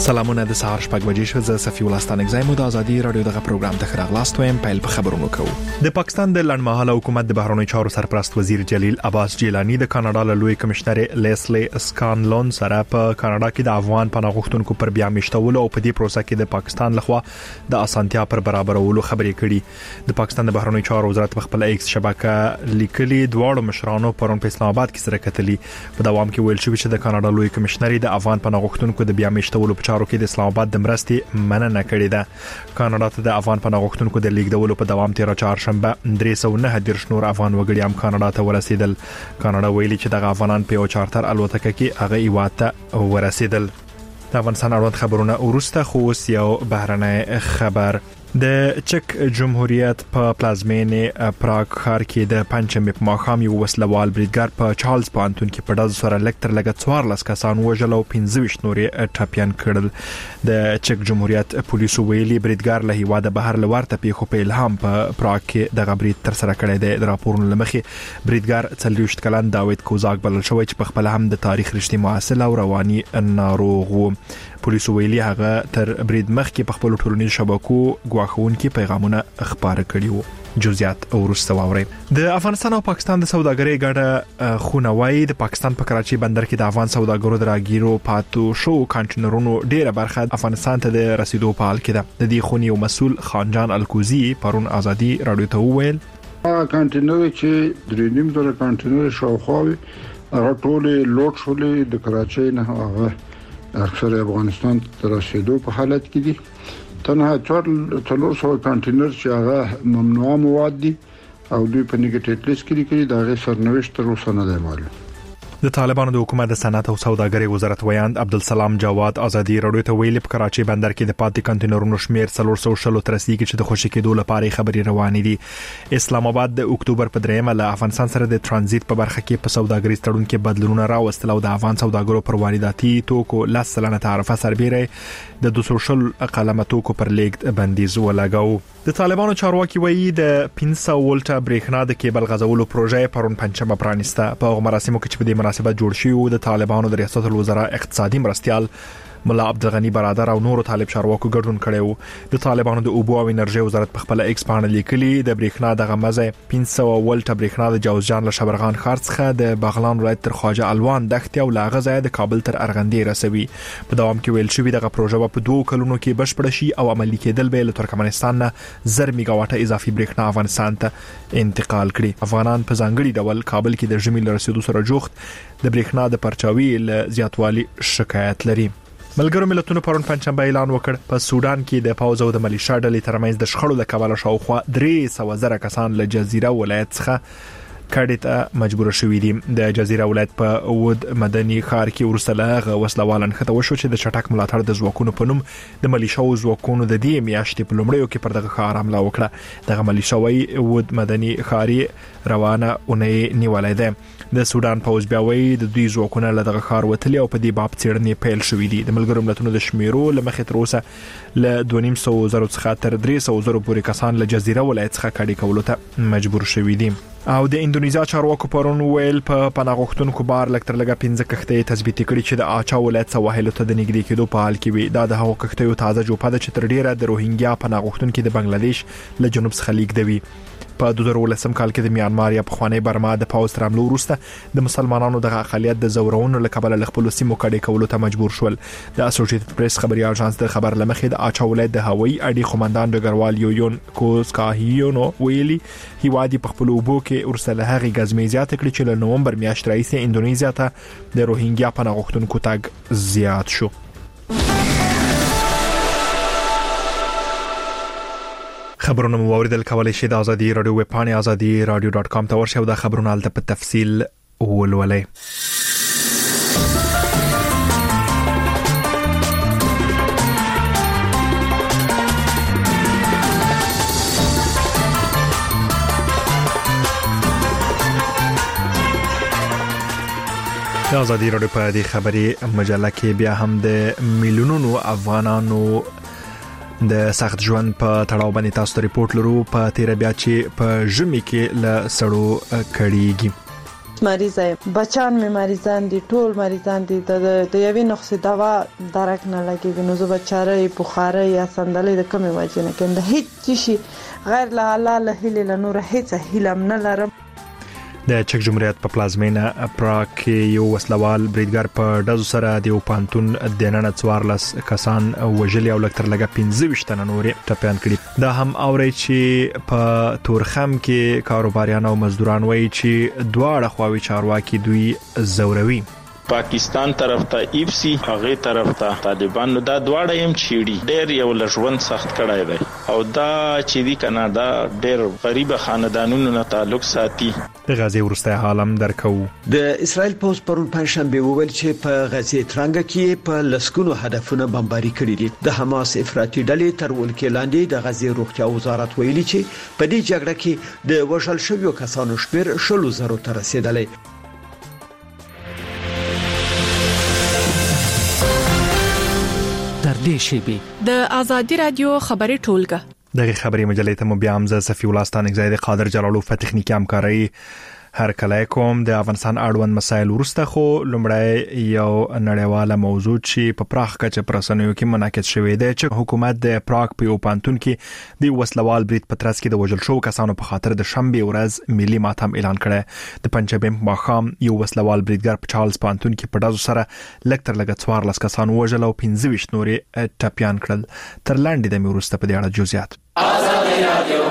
سلامونه د سهار شپږ بجې شو. زه صفي الله ستانک زایم د ازادي رادیو دغه پروګرام ته خراغلاست وایم. پیل په خبرونو کوو. د پاکستان د لړمحاله حکومت د بهرنیو چارو سرپرست وزیر جلیل عباس جیلانی د کاناډا له لوی کمشنر لیسلی اسکانلون سره په کاناډا کې د افغان پناه غوښتونکو پر بیا میشتولو او په دې پروسه کې د پاکستان لخوا د اسانتیا پر برابرولو خبرې کړي. د پاکستان د بهرنیو چارو وزارت په خپل ایکس شبکه لیکلي دواړو مشرانو پرون په اسلام آباد کې سره کتلي. په دوام کې ویل شوی چې د کاناډا لوی کمشنر د افغان پناه غوښتونکو د بیا میشتولو په چارو کې د اسلام آباد د مرستې مننه کړې ده. کاناډا ته د افغان پناه غوښتونکو د لیږدولو په دوام 13 چهارشنبه 309 نور افغان وګړي هم کاناډا ته ورسېدل. کاناډا ویلي چې د افغانان په یو چارتر الوتکه کې هغه ایواته ورسېدل. د افغانستان اړوند خبرونه ورسته خو یو بهرنی خبر. د چک جمهوریت په پلازمینې پراګ ښار کې د پنځمې په ماښام یو وسلوال بریدګر په چارلز پوهنتون کې په ډز سره لکټر لګ 14 کسان وژل او 15 نورې ټاپیان کړل. د چک جمهوریت پولیسو ویلي بریدګر له هیواده بهر لورته پیښو په الهام په پراګ کې د غبرید تر سره کړی دی. د راپورونو لمخې بریدګر 40 کلن داوود کوزاک بلل شوی چې په خپل هم د تاریخ رښتې محصل او رواني ناروغ و. پولیسو ویلي هغه تر برید مخکې په خپل ټولنیزو شبکو غواخونکي پیغامونه خبره کړي وو. جزئیات ورسته واوري. د افغانستان او پاکستان د سوداګرۍ ګډه خونوي د پاکستان په کراچي بندر کې د افغان سوداګرو د راګیرو پاتو شو کانټینرونو ډیره برخه افغانستان ته د رسیدو په حال کې ده. د دې خونی یو مسؤل خانجان الکوزی پرون ازادي رادیو ته وویل کانټینر چې درېنیم زره کانټینر شاوخوا هغه ټول لوټ شولې د کراچي نه هغه اکثر افغانستان ته رسیدو په حالت کې دي. تنها 400 کانټینر چې هغه ممنوع مواد دي او دوی په نیګیټیو لیست کې دي دا غیر سرنوشت تر اوسه نه دی معلوم. د طالبانو د حکومت د صنعت او سوداګرۍ وزارت ویاند عبدالسلام جواد ازادي رادیو ته ویلي په کراچي بندر کې د پاتې کانټینرونو شمیر 300 تر رسیدي چې د خوشی کېدو لپاره خبري روانې دي. اسلام آباد د اکتوبر په 3 له افغانستان سره د ترانزیت په برخه کې په سوداګریز تړون کې بدلونونه راوستل او د افغان سوداګرو پر وارداتي توکو 10% تعرفه سربېره د 200 قلمه توکو پر لیږد بندیز ولګاو. د طالبانو چارواکي وایي د 500 ولټه برېښنا د کیبل غځولو پروژه پرون پنځمه پرانیسته. په مراسمو کې چې په دې مناسبت جوړ شوی د طالبانو د ریاست الوزرا اقتصادي مرستيال ملا عبدالغنی برادر او نورو طالب چارواکو ګډون کړي. د طالبانو د اوبو او انرژي وزارت په خپل ایکس باندې لیکلي د برېښنا د غمزه 500 ولټه برېښنا د جوزجان له شبرغان ښار څخه د بغلان ولایت تر خواجه الوان دښتې او لاغزه د کابل تر ارغندې رسوي. په دوام کې ویل شوی دغه پروژه په 2 کلونو کې بشپړ شي او عملي کېدل به له ترکمنستان نه 1000 میگاواټه اضافي برېښنا افغانستان ته انتقال کړي. افغانان په ځانګړي ډول کابل کې د ژمي لرسېدو سره جوخت د برېښنا د پرچاوي له زیاتوالي شکایت لري. ملګرو ملتونو پرون پنځمبه اعلان وکړ په سودان کې د پاوز او د ملیشیا ډلې ترمنځ د شخړو د کبله شاوخوا 300,000 کسان له جزیره ولایت څخه کډې ته مجبور شوي دي. د جزیره ولایت په ود مدني ښار کې ورسله وسلوالن خته وشو چې د چټک ملاتړ د ځواکونو په نوم د ملیشیا زواکونو د دې میاشتې په لومړیو کې پر دغه ښار حمله وکړه. دغه ملیشیا ود مدني ښاري روانه اونۍ نیولای ده. د سودان پوز بیا وایي د دوی ځواکونه له دغه ښار وتلي او په دې باب څېړنې پیل شوې دي. د ملګرو ملتونو د شمیرو لمخې تر اوسه له 2.5 څخه تر 300 پورې کسان له جزیره ولایت څخه کډې کولو ته مجبور شوي دي. او د اندونیزیا چارواکو پرون ویل په پناه غوښتونکو بار لکتر لګه 15 کښتۍ تثبیت کړي چې د آچا ولایت سواحل ته د نږدې کېدو په حال کې وي. دا د هغو کښتیو تازه جوپه ده چې تر ډیره د روهینګیا پناه غوښتونکو د بنگلاديش له جنوب څخه لیږدوي. په 2013 کال کې د میانمار یا پخوانی برما د پاوز تر حمله وروسته د مسلمانانو د اقلیت د زورونو له کبله له خپل سیمو کډې کولو ته مجبور شول. د اسوسییټډ پریس خبري اژانس د خبر لمخې د آچا ولایت د هوایي اډې قومندان ډګروال یویون کوسکاهیونو ویلي هیوادي په خپل اوبو کې ورسله هغه غزمیزات کړي چې له نومبر میاشتې راهیسې اندونیزیا ته د روهینګیا پناه غوښتونکو تګ زیات شو. خبرونه مو اوریدل کولای شئ د ازادي رادیو ویب پاڼې azadi.radio.com ته ورشئ او د خبرونو الته په تفصیل ولولئ. د ازادي رادیو په دې خبري مجله کې بیا هم د میلیونونو افغانانو د سخت ژوند په تړاو باندې تاسو ته ریپورت لرو. په تیر بیا چې په ژمي کې له سړو کړيږي مریض یم. بچان مې مریضان دي، ټول مریضان دي. د یوې نسخې دوا درک نه لګیږي. نو زه بچاره بخاري یا صندلې د کومې وجې نه کوم. د هیڅ شي غیر له الله له هیلې له نور هیڅ هیله نه لرم. د چک جمهوریت په پلازمینه پراګ کې یو وسلوال بریدګر په ډزو سره د پانتون د نن 14 کسان وژلي او لکتر لګه 15 تنه نورې ټپيان کړي. دا هم اوري چې په تورخم کې کاروباریان او مزدوران وایي چې دواړه خواوې چارواکي دوی زوروي. پاکستان طرف ته ایپسی هغه طرف ته طالبان دا دواړه هم چیړي ډېر یو لژوند سخت کړای دی او دا چې دی کنه دا ډېر غریب خاندانونو نه تعلق ساتي. د غزې ورسته حالم درکو. د اسرائیل پوز پرون پنځشنبه وویل چې په غزې ترنګ کې په لسکونو هدفونه بمباري کړي دي. د حماس افراطي ډلې تر ولکې لاندې د غزې روغتیا وزارت ویلي چې په دې جګړه کې د وژل شویو کسانو شمېر 100,000 ته رسیدلی. د آزادی رادیو خبري ټولګه دغه خبري مجلې ته مو بیا هم ز صفی الله ستانک زید قادر جلالو په تخنیکی همکاري هر کله کوم. د افغانستان اړوند مسایل ورسته خو لمړی یو نړیواله موضوع چې په پراخ کچه پرسنوي کې منعکس شوې ده چې حکومت د پراګ په پانتون کې د وسلوال برید پترس کې د وژل شو کسانو په خاطر د شنبه ورځ ملي ماتم اعلان کړ. د پنځبه ماخام یو وسلوال بریدګر په چارلز پانتون کې په ډزو سره لکتر لګ 14 کسان وژل او 15 نورې ټپيان کړل. تر لاندې د میورسته په دې اړه جزئیات. آزادي رادیو.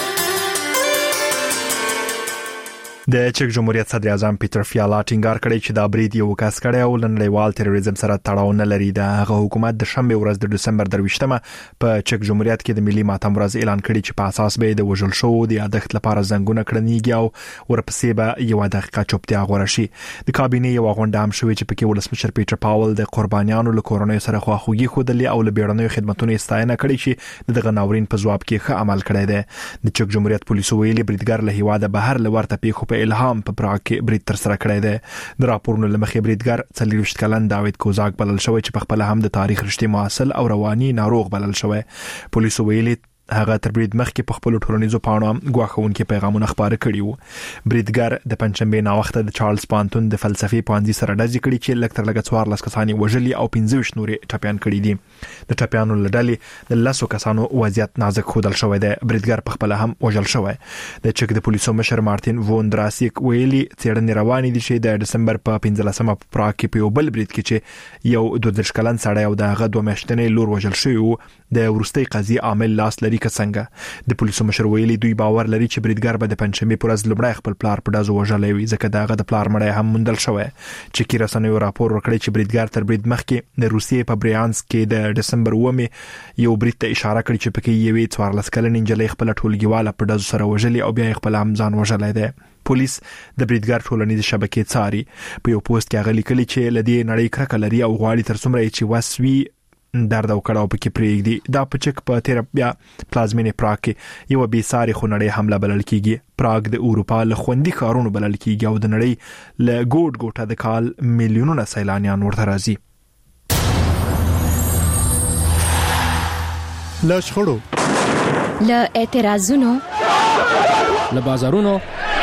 د چک جمهوریت صدر اعظم پیټر فیالا ټینګار کړی چې دا برید یو کس کړی او نړیوال تروریزم سره تړاو نه لري. د هغه حکومت د شنبه ورځ د دسمبر 28مه په چک جمهوریت کې د ملي ماتم ورځ اعلان کړی چې په اساس به د وژل شو د یادښت لپاره زنګونه کړنیږي او ورپسې به یو دقیقه چوپتیا غوړه شي. د کابینې یو غونډه هم شوې چې پکې ولسمشر پیټر پاول د قربانیانو له کورنۍ سره خواخوږي خوده او له بیړنیو خدماتو ستاینه کړې چې دغه ناورین په ځواب کې ښه عمل کړی دی. د چک جمهوریت پولیسو ویلي بریدګر له هیواده بهر لورته پیښو په الهام په پراګ کې برید تر سره کړی دی. د راپورونو لمخې بریدګر 40 کلن داوید کوزاک بلل شوی چې په خپل هم د تاریخ رښتې معاصل او رواني ناروغ بلل شوی. پولیسو ویلي هغه تر برید مخکې په خپل ټولنیزو پاڼو غواخونکي پیغامونه خبره کړي وو. بریدګر د پنځمبه نا وخت د چارلز پانتون د فلسفي پوهنځي سره ډزې کړي چې لکتر لګ 14 کسانی وژلي او 15 نورې ټپيان کړي دي. د ټپيانو لړلې د لاسو کسانو وضعیت نازک خودل شوی دی. بریدګر په خپل هم وژل شوی. د چک د پولیسو مشر مارټین وون دراسیک ویلي څېړنې روانې دي چې د دسمبر په 15مه په پراګ کې په بل برید کې چې یو 12 کلن سړی او دغه 2 میاشتنې لور وژل شوی وو د ورستۍ قضیه عامل لاس لري څنګه. د پولیسو مشر ویلي دوی باور لري چې بریدګر به د پنځمې پر ورځ لومړی خپل پلار په دازو وژلې وي ځکه دغه د پلار مړی هم موندل شوی. چې کی رسنیو راپور ورکړی چې بریدګر تر برید مخکې د روسیې په بریانسک کې د دسمبر 1مې یو برید ته اشاره کړې چې پکې یوې 14 کلن انجلۍ خپل ټولګیواله په دازو سره وژلې او بیا خپل هم ځان وژلې ده. پولیس د بریدګر ټولنیز شبکې څاري. په یو پوسټ کې غلي کړي چې لدی نړۍ کرکه لري او غواړي تر څومره چې وسوي درد او کړهو پکې پریږدي. دا په چک په تیر بیا پلازمینې پراګ کې یو بي ساري خونړی حمله بلل کیږي. پراګ د اروپا له خوندي ښارونو بلل کیږي او د نړۍ له ګوټ ګوټه د کال میلیونونه سیلانیان ورته راځي. له شخړو، له اعتراضونو، له بازارونو،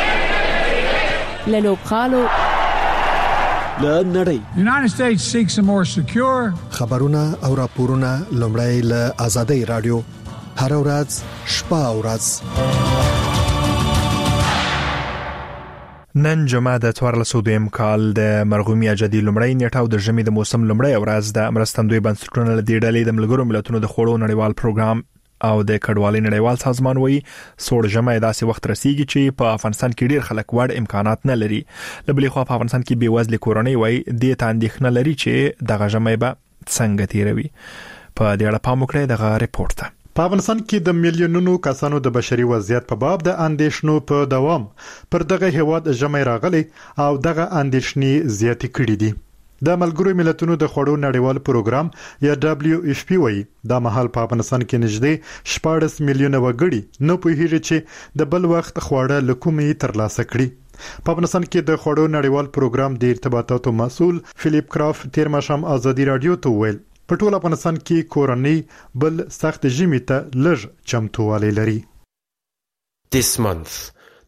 له لوبخالو، له نړۍ. United States seeks a more secure. خبرونه او راپورونه لومړی له آزادۍ رادیو هر ورځ شپه او ورځ. نن جمعه د 1402 کال د مرغومي اجدي لومړی نیټه او د ژمي د موسم لومړی ورځ د مرستندوی بنسټونو له دې ډلې د ملګرو ملتونو د خوړو نړیوال پروګرام او د کډوالۍ نړیوال سازمان وایي سوړ ژمي داسې وخت رسیږي چې په افغانستان کې ډیر خلک وړ امکانات نه لري. لبلې خو په افغانستان کې بیوزله کورنۍ وایي د تاندېښنه لري چې دغه ژمي به څنګه تیروي. په دې اړه پام وکړئ دغه ریپورت ته. په افغانستان کې د میلیونونو کسانو د بشري وضعیت په باب د اندېښنو په دوام پر دغه هیواد ژمي راغلي او دغه اندېښنې زیاتې کړې دي. د ملګرو ملتونو د خوړو نړیوال پروګرام یا WFP وایي د مهال په افغانستان کې نږدې 14 میلیونه وګړي نو په هیڅ چې د بل وخت خواړه لکومې ترلاسه کړي. په افغانستان کې د خوړو نړیوال پروګرام د ارتباطاتو مسؤل فلیپ کراف تیر ماشام آزادي رادیو ته ویل په ټول افغانستان کې کورنۍ بل سخت ژمي ته لږ چمتووالی لري. This month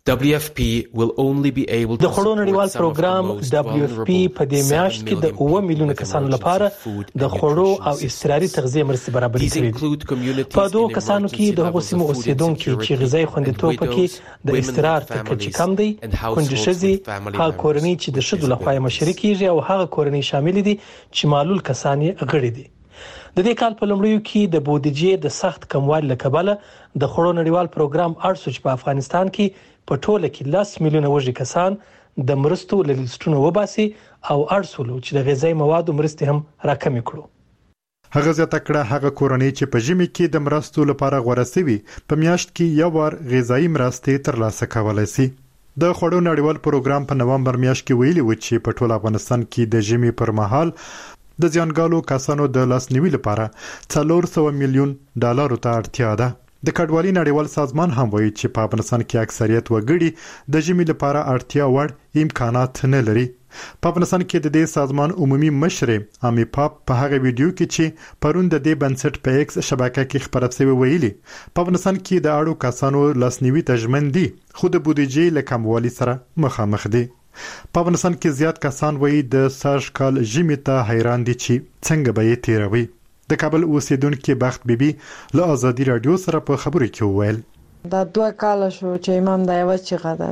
WFP will only be able to د خړو نړیوال پروګرام WFP په دې میاشت کې د 9 میلیونه کسانو لپاره د خړو او اضطراري تغذیه مرستې برابرې کړې. په دوه کسانو کې د هغو سیمو اوسیدونکو چې غذایی خوندیتوب پکې د اضطرار تر کچې کم دی، کونډې ښځې، هغه کورنۍ چې د ښځو لخوا مشري کیږي او هغه کورنۍ شامل دي چې معلول کسان یې غړي دي. د دې کال په لومړیو کې د بودیجې د سخت کموالي له کبله د خړو نړیوال پروګرام اړ شو چې په افغانستان کې په ټوله کې 10 میلیونه وږي کسان د مرستو له لیستونو وباسي او اړ شول چې د غذایی موادو مرستې هم راکمې کړو. هغه زیاته کړه هغه کورنۍ چې په ژمي کې د مرستو لپاره غوړه سوي په میاشت کې یو وار غذایی مرستې ترلاسه کولای شي. د خړو نړیوال پروګرام په نومبر میاشت کې ویلي و چې په ټول افغانستان کې د ژمي پر مهال د زیانګالو کسانو د لاسنیوي لپاره 400 میلیون ډالر ته اړتیا ده. د کډوالۍ نړیوال سازمان هم وایي چې په افغانستان کې اکثریت وګړي د ژمي لپاره اړتیا وړ امکانات نه لري. په افغانستان کې د دې سازمان عمومي مشر امي پاپ په هغه ویډیو کې چې پرون د دې بنسټ په ایکس شبکه کې خبرونه شوی ویلي په افغانستان کې د اړو کسانو لاسنیوي تضمین دي خو د بودیجې له کموالي سره مخامخ دي. په افغانستان کې زیات کسان وایي د سږ کال ژمي ته حیران دي چې څنګه به یې تیروي. د کابل اوسیدونکو بخت بیبي له آزادي رادیو سره په خبرو کې وویل دا 2 کال شو چې امام دا یو چې غدا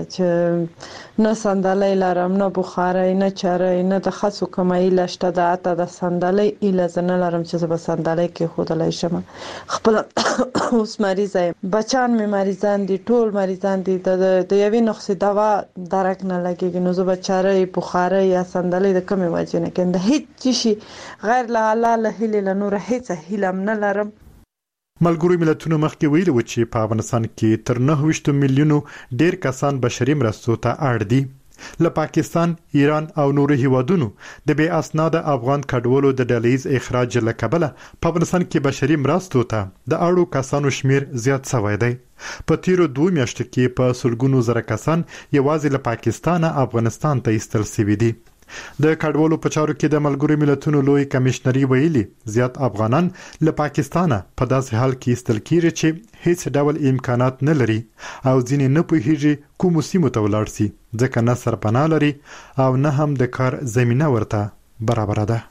چې نه صندلۍ لرم، نه بخارۍ، نه چرۍ، نه د خاصو کمای لشته د اته د صندلۍ اله زنه لرم چې زه به صندلۍ کې خودلای شم. خپل اوس مریض یم، بچان می مریضان دي، ټول مریضان دي، د یوې نقصې دوا درک نه لګیږي، نو زه به چرۍ، بخارۍ یا صندلۍ د کومې وجې نه کېنده هیڅ شي غیر له الله له هیله له نور هیڅ هیله نه لرم. ملګرو ملتونو مخکې ویلي و چې په افغانستان کې تر 9 میلیونو ډیر کسان بشري مرستو ته اړ دي. له پاکستان، ایران او نورو هیوادونو د بې اسناده افغان کډوالو د ډلهیز اخراج له کبله په افغانستان کې بشري مرستو ته د اړو کسانو شمیر زیات شوی دی. په تیرو 2 میاشتو کې په سلګونو زره کسان یوازې له پاکستان افغانستان ته ایستل شوي دي. د کډوالو په چارو کې د ملګرو ملتونو لوی کمشنري ویلي زیات افغانان له پاکستانه په داسې حال کې ایستل کیږي چې هیڅ ډول امکانات نه لري او ځینې نه پوهیږي کوم سیمه ته ولاړ شي ځکه نه سرپناه لري او نه هم د کار زمينه ورته برابر ده.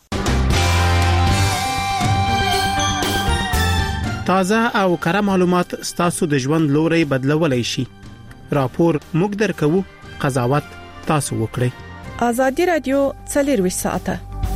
تازه او کره معلومات ستاسو د ژوند لوري بدلولای شي. راپور موږ درکو، قضاوت تاسو وکړئ. آزادی رادیو 24 ساعته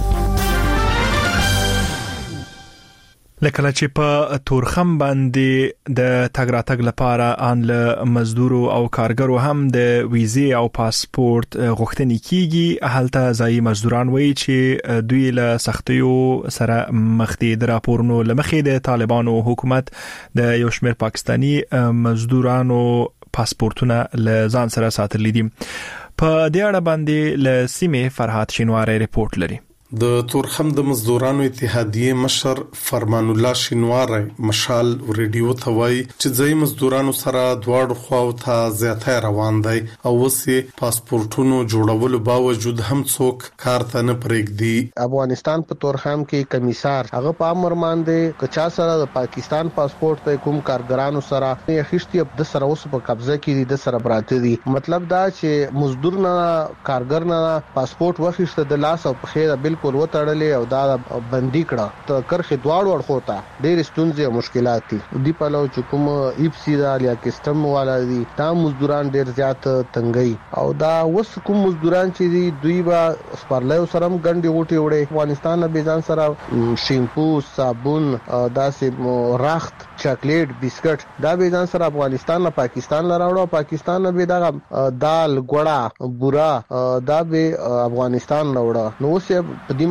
لکه چې په تورخم باندې د تګ راتګ لپاره ان له مزدورو او کارګرو هم د ویزې او پاسپورت غوښتنې کیږي. هلته ځای مزدوران وایي چې دوی له سختیو سره مخ دي. د راپورونو لمخې د طالبانو حکومت د یو شمېر پاکستانی مزدورانو پاسپورتونه له ځان سره ساتلي دي. په دې اړه باندې له سیمه فرحات شینواری ریپورت لري. د تورخم د مزدورانو اتحادیه مشر فرمان الله شینواری مشال ریډیو ته وایي چې ځای مزدورانو سره دواړو خواو ته زیاته روان دی او وسې پاسپورتونو جوړولو باوجود هم څوک کار ته نه پرېږدي. افغانستان په تورخم کې کمیسار هغه په امر باندې کچا سره د پاکستان پاسپورت ته کوم کارګرانو سره یې خشتي د سره اوس په قبضه کې دي، د سره براته دي. مطلب دا چې مزدور نه کارګر نه پاسپورت وخښته د لاس او په خیره بالکل وتړلې او دا بندي کړه ته کرخه دواړو ورخوته ډېر ستونزې او مشکلات دي. دی په لو چې کوم ایپسی دا یا کسٹم والا دي دا مزدوران ډېر زیات تنګي او دا وس کوم مزدوران چې دي دوی با سپارلایو سره ګنډي وټي وړي. افغانستان به ځان سره شیمپو، صابون، داسې راخت، چاکلیټ، بسکټ دا به ځان سره افغانستان نه پاکستان لراوړو. پاکستان به دا دال، ګوړه، بورا دا به افغانستان لراوړو. نو اوس د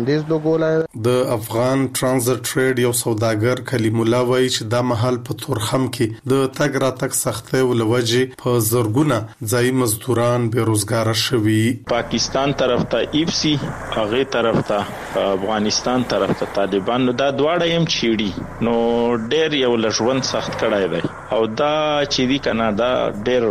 افغان ترانزیت ټریډ یو سوداګر کلیم الله وایي چې دا محل په تورخم کې د تګ راتګ سختۍ ولوجې په زرګونه ځای مزدوران بیروزګار شوي. پاکستان طرف ته ایپسی، هغه طرف ته افغانستان طرف ته طالبان، دا دواړه هم چیړي نو ډېر یو لژوند سخت کړای دی او دا چې دی کنه دا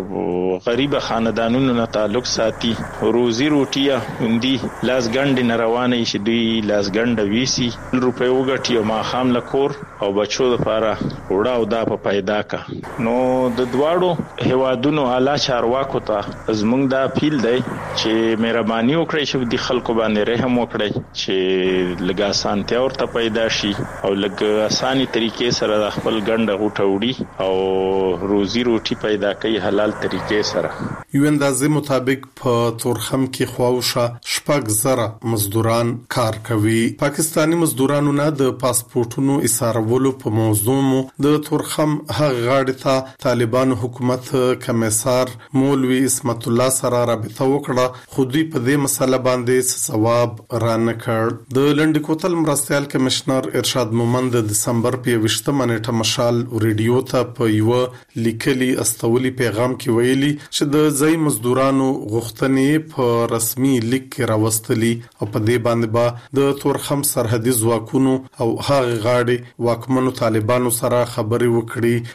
ډېر غریب خاندانونو نه تعلق ساتي. روزي روټیا هندي لاس ګنډ نه روانه چې دوی لاسګنډه ویسي روپۍ وګټي او ما خام لکور او بچو لپاره وړا او دا په پیدا کا. نو د دواړو هوادونو اعلی چارواکو ته زمونږ دا اپیل دی چې مهرباني وکړي چې د خلکو باندې رحم وکړي چې لږه اسانتیا ورته پیدا شي او لږه اساني طریقې سره د خپل ګنډه غوټه وړي او روزي روټي پیدا کوي حلال طریقې سره. یو اندازې مطابق په تورخم کې خواوشه شپږ زره مزدوران کار کوي. پاکستانی مزدورانو نه د پاسپورتونو ایثارولو په موضوع مو د تورخم هغه غاړې ته طالبان حکومت کمیسار مولوی اسمت الله سره رابطه وکړه خو دوی په دې مسله باندې ځواب را نه کړ. د لنډ کوتل مرستيال کمشنر ارشاد مومند د دسمبر په 20 نیټه مشال ریډیو ته په یو لیکلي استولي پیغام کې ویلي چې د ځای مزدورانو غوښتنې په رسمي لیک کې راوستلي او په دې باندې با د تورخم سرحدي ځواکونو او هغه غاړي واکمنو طالبانو سره خبري وکړي.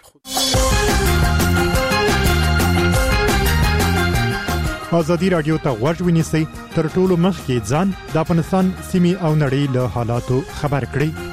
ازادي رادیو ته غوږ ونیسئ تر ټولو مخکې ځان د افغانستان سیمې او نړۍ له حالاتو خبر کړئ.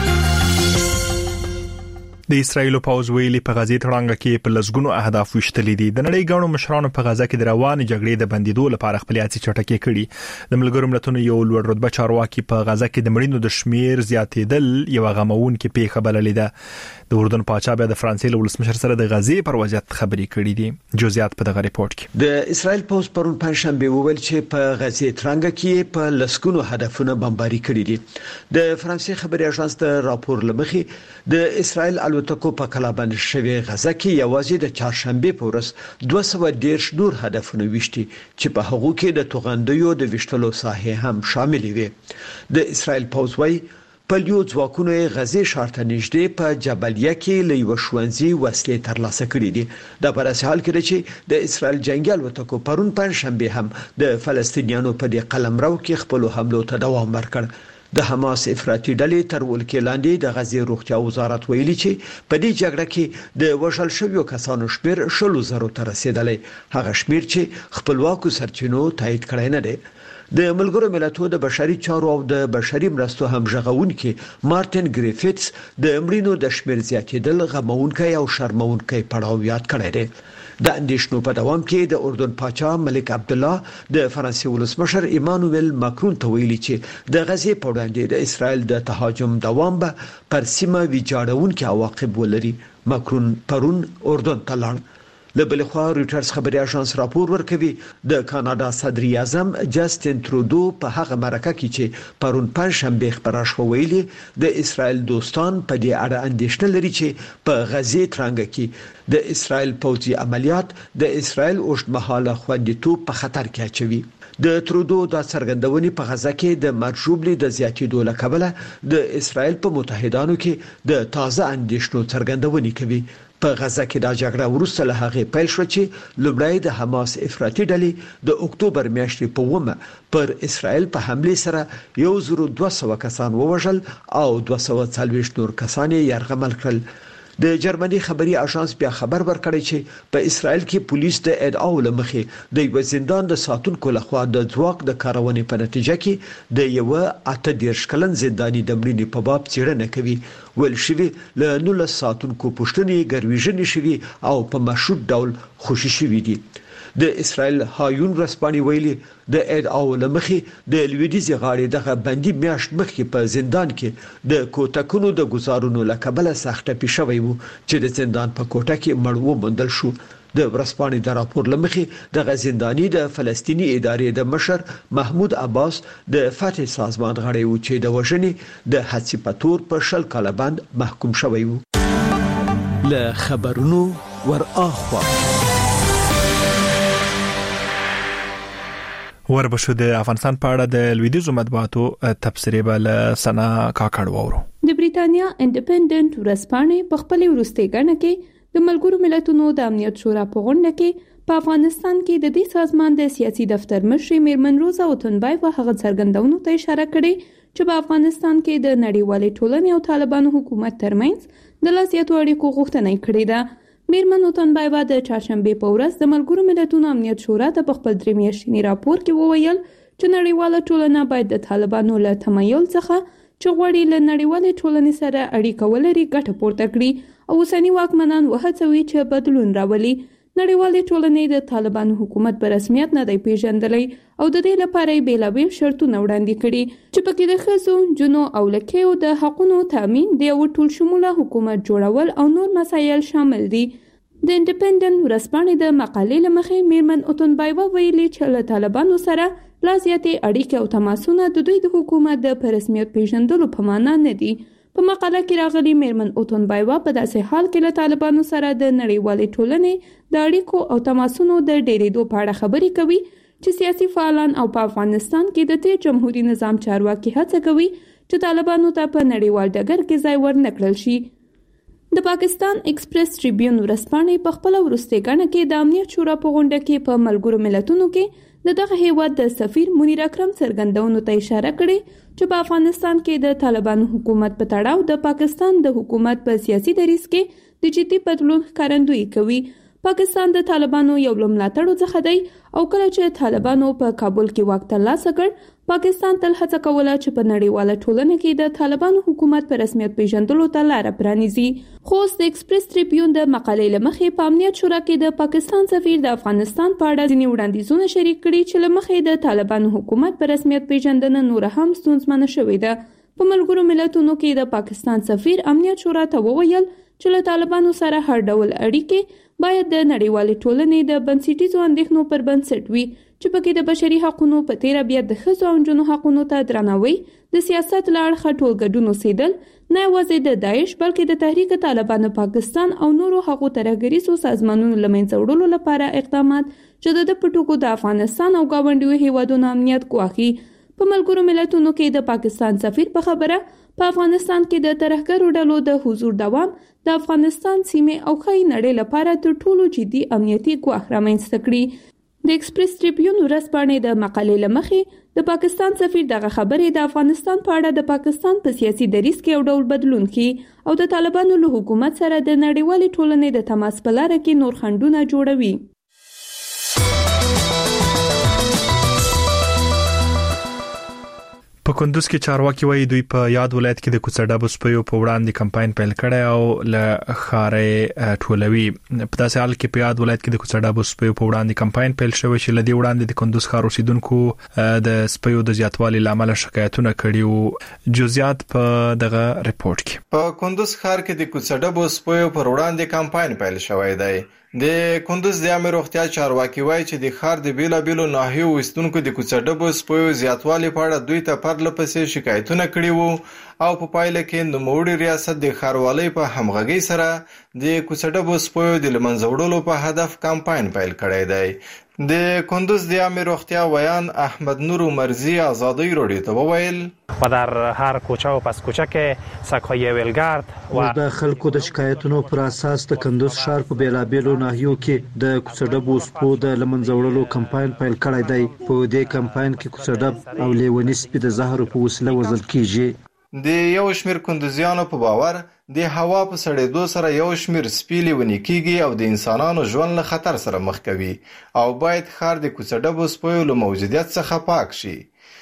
د اسرایل پوځ ویلي په غزې تړانګه کې په لسګونو اهداف وشتلې دي. د نړۍ غاڼو مشرانو په غزا کې د روانې جګړې د بندیدو لپاره خپل هڅې چټکې کړي. د ملګرو ملتونو یو لوړ رتبه چارواکي په غزا کې د مړینو د شمیر زیاتېدل یو غموونکې پیښه بللې ده. د اردن پاچا بیا د فرانسې له ولسمشر سره د غزې پر وضعیت خبرې کړې دي. جزئیات په دغه ریپورت کې. د اسرایل پوځ پرون پنځشنبه وویل چې په غزې تړانګه کې په لسګونو هدفونه بمباري کړي دي. د فرانسې خبري اژانس د راپور لمخې د اسرایل الوتکو په کلا باندې شوی غزا کې یوازې د چهارشنبه په ورځ 210 نور هدفونه وشتي چې په هغو کې د توغندیو د وشتلو ساحه هم شامل وي. د اسرایل پوځ وايي پلیو ځواکونو غزې شارته نږدې په جبلیه کې له یو شوانزي وسلې ترلاسه کړې دي. د پراسه حال کې چې د اسرایل جنگي الوتکو پرون پنځشنبه هم د فلسطینیانو په دې قلمرو کې خپل حملو ته دوام ورکړ. د حماس افراطي ډلې تر ولکې لاندې د غزې روغتیا وزارت ویلي چې په دې جګړه کې د وژل شویو کسانو شمیر 100,000 ته رسیدلی. هغه شمیر چې خپلواکو سرچینو تایید کړی نه دی. د ملګرو ملتونو د بشري چارو او د بشري مرستو همغږونکي مارټین ګریفټس د امرینو د شمیر زیاتېدل غمونکي او شرمونکي پړاو یاد کړی دی. د اندیشنو په دوام کې د اردن پاچا ملک عبد الله د فرانسې ولسمشر ایمانوئل ماکرون ته ویلي چې د غزې په وړاندې د اسرایل د تهاجم دوام به پر سیمه ویجاړونکي عواقب ولري. ماکرون پرون اردن ته لاړ. له بل خوا رويټرز خبري اژانس راپور ورکوي د کاناډا صدر اعظم جاستین ترودو په هغه مرکه کې چې پرون پنځشنبه خبره شو ویلي د اسرایل دوستان په دې اړه اندېښنه لري چې په غزې تړانګه کې د اسرایل پوځي عملیات د اسرایل اوږدمهاله خوندیتوب په خطر کې اچوي. د ترودو د څرګندونې په غزا کې د مرجوبلي د زیاتېدو له کبله د اسرایل په متحدانو کې د تازه اندېښنو څرګندونې کوي. په غزا کې د جګړه وروسته له هغه پیل شو چې لومړی د حماس افراطي ډلې د اکتوبر میاشتې په 1 پر اسرائیل په حمله سره 1200 کسان ووژل او 240 نور کسان یې یرغمل کړل. د جرمني خبري اژانس بیا خبر ورکړی چې په اسرائیل کې پولیس د ادعاو لمخې د یو زندان د ساتونکو لخوا د ځواک د کارونې په نتیجه کې د یو 18 کلن زنداني د مړینې په باب څېړنه کوي. ول شوی له 19 ساتونکو پښتنې ګرویژنې شوی او په مشروط ډول خوشي شوی دي. د اسرائیل هایون رسپانی ویلي د ادعاو لمخې د لویدیز غاړې دغه بندي میاشت مخکې په زندان کې د کوټکونو د گزارونو لکبله سخته پیښوي وو چې د زندان په کوټه کې مړ ومندل شو. د ورسپانې د راپور لمخې د زنداني د فلسطینی ادارې د مشر محمود عباس د فتح سازمان غړی و چې د وژنې د حادثې په تور په 10 کال باند محکوم شوی وو. له خبرونو ور اخوا وربشو د افغانستان په اړه د لویدیزو مطبوعاتو تبصره بل سنا کاکړ وورو. د بریټانیا انډیپندنت ورسپانې په خپل ورستي غنه کې د ملګرو ملتونو د امنیت شورا په غونډه کې په افغانستان کې د دې سازمان د سیاسي دفتر مشر میرمن روزا وطنبای په هغه څرګندونو ته اشاره کړې چې په افغانستان کې د نړیوالې ټولنې او طالبانو حکومت ترمنځ د لاسیاتو اړیکو غوښتنه کړې ده. میرمن وطنبای د چهارشنبه په ورځ د ملګرو ملتونو امنیت شورا ته په خپل درې میاشتنی راپور کې وویل چې نړیواله ټولنه باید د طالبانو له تمایل څخه چې غواړي له نړیوالې ټولنې سره اړیکه ولري ګټه پورته کړي او اوسني واکمنان وهڅوي چې بدلون راولي. نړیوالې ټولنې د طالبانو حکومت په رسمیت نه دی پیژندلی او د دې لپاره یې بیلابیل شرطونه وړاندې کړي چې پکې د ښځو، نجونو او لکیو د حقونو تامین، د یو ټول شموله حکومت جوړول او نور مسایل شامل دي. د انډیپندنت ورځپاڼې د مقالې له مخې میرمن اتونبایوا ویلي چې له طالبانو سره لا زیاتې اړیکې او تماسونه د دوی د حکومت د په رسمیت پیژندلو په معنا نه دي. په مقاله کې راغلي میرمن اتونبایوا په داسې حال کې له طالبانو سره د نړیوالې ټولنې د اړیکو او تماسونو د ډېرېدو په اړه خبرې کوي چې سیاسي فعالان او په افغانستان کې د تیر جمهوریت نظام چارواکي هڅه کوي چې طالبانو ته په نړیوال ډګر کې ځای ورنکړل شي. د پاکستان ایکسپریس ټریبیون ورځپاڼې په خپل وروستۍ ګڼه کې د امنیت شورا په غونډه کې په ملګرو ملتونو کې د دغه هیواد د سفیر منیر اکرم څرګندونو ته اشاره کړې چې په افغانستان کې د طالبانو حکومت په تړاو د پاکستان د حکومت په سیاسي دریځ کې د جدي بدلون ښکارندویي کوي. پاکستان د طالبانو یو له ملاتړو څخه دی او کله چې طالبانو په کابل کې واک ترلاسه کړ، پاکستان تل هڅه کوله چې په نړیواله ټولنه کې د طالبانو حکومت په رسمیت پیژندلو ته لاره پرانیزي. خو د ایکسپریس ټریبیون د مقالې له مخې په امنیت شورا کې د پاکستان سفیر د افغانستان په اړه ځینې وړاندیزونه شریک کړي چې له مخې د طالبانو حکومت په رسمیت پیژندنه نور هم ستونزمنه شوې ده. په ملګرو ملتونو کې د پاکستان سفیر امنیت شورا ته وویل چې له طالبانو سره هر ډول اړیکې باید د نړیوالې ټولنې د بنسټیزو اندېښنو پر بنسټ وي چې پکې د بشري حقوقو په تیر بیا د ښځو او نجونو حقوقو ته درناوی، د سیاست له اړخه ټول ګډون اوسېدل، نه یوازې د داعش بلکې د تحریک طالبان پاکستان او نورو هغو ترهګریزو سازمانونو له منځه وړلو لپاره اقدامات چې د پټوکو د افغانستان او ګاونډیو هیوادونو امنیت ګواښي. په ملګرو ملتونو کې د پاکستان سفیر په خبره په افغانستان کې د ترهګرو ډلو د حضور دوام د افغانستان سیمې او ښایي نړۍ لپاره تر ټولو جدي امنیتي ګواښ رامنځته کړي. د ایکسپریس ټریبیون ورځپاڼې د مقالې له مخې د پاکستان سفیر دغه خبرې د افغانستان په اړه د پاکستان په سیاسي دریځ کې یو ډول بدلون ښيي او د طالبانو له حکومت سره د نړیوالې ټولنې د تماس په لاره کې نور خنډونه جوړوي. په کندوز کې چارواکي وایي دوی په یاد ولایت کې د کوڅډابو سپیو په وړاندې کمپاین پیل کړی او له خارې ټولوي. په داسې حال کې په یاد ولایت کې د کوڅډابو سپیو په وړاندې کمپاین پیل شوی چې لدی وړاندې د کندوز ښار اوسیدونکو د سپیو د زیاتوالي لامل شکایتونه کړي او جزئیات په دغه ریپورت کې. په کندوز ښار کې د کوڅډابو سپیو پر وړاندې کمپاین پیل شوی دی. د کندوز د عامه روغتیا چارواکي وایي چې د ښار د بیلابیلو ناحیو اوسیدونکو د کوڅډابو سپیو زیاتوالي په اړه دوی ته پرله پسې شکایتونه کړي وو او په پایله کې نوموړي ریاست د ښاروالۍ په همغږۍ سره د کوڅډابو سپیو د له منځه وړلو په هدف کمپاین پیل کړی دی. د کندوز د عامه روغتیا ویان احمد نور مرزی آزادی رادیو ته وویل و در هر کوچه و پس کوچه که سگ‌های ولگرد و د خلکو د شکایتونو پر اساس د کندوز ښار په بیلابیلو ناحیو کې د کوڅډابو سپو د لمنځه وړلو کمپاین پیل کړی دی. په دې کمپاین کې کوڅډاب او لیونی سپي د زهرو په وسیله وژل کیږي. د یو شمیر کندوزیانو په باور د هوا په سړېدو سره یو شمیر سپي لیونی کیږي او د انسانانو ژوند له خطر سره مخ کوي او باید ښار د کوڅډابو سپیو له موجودیت څخه پاک شي.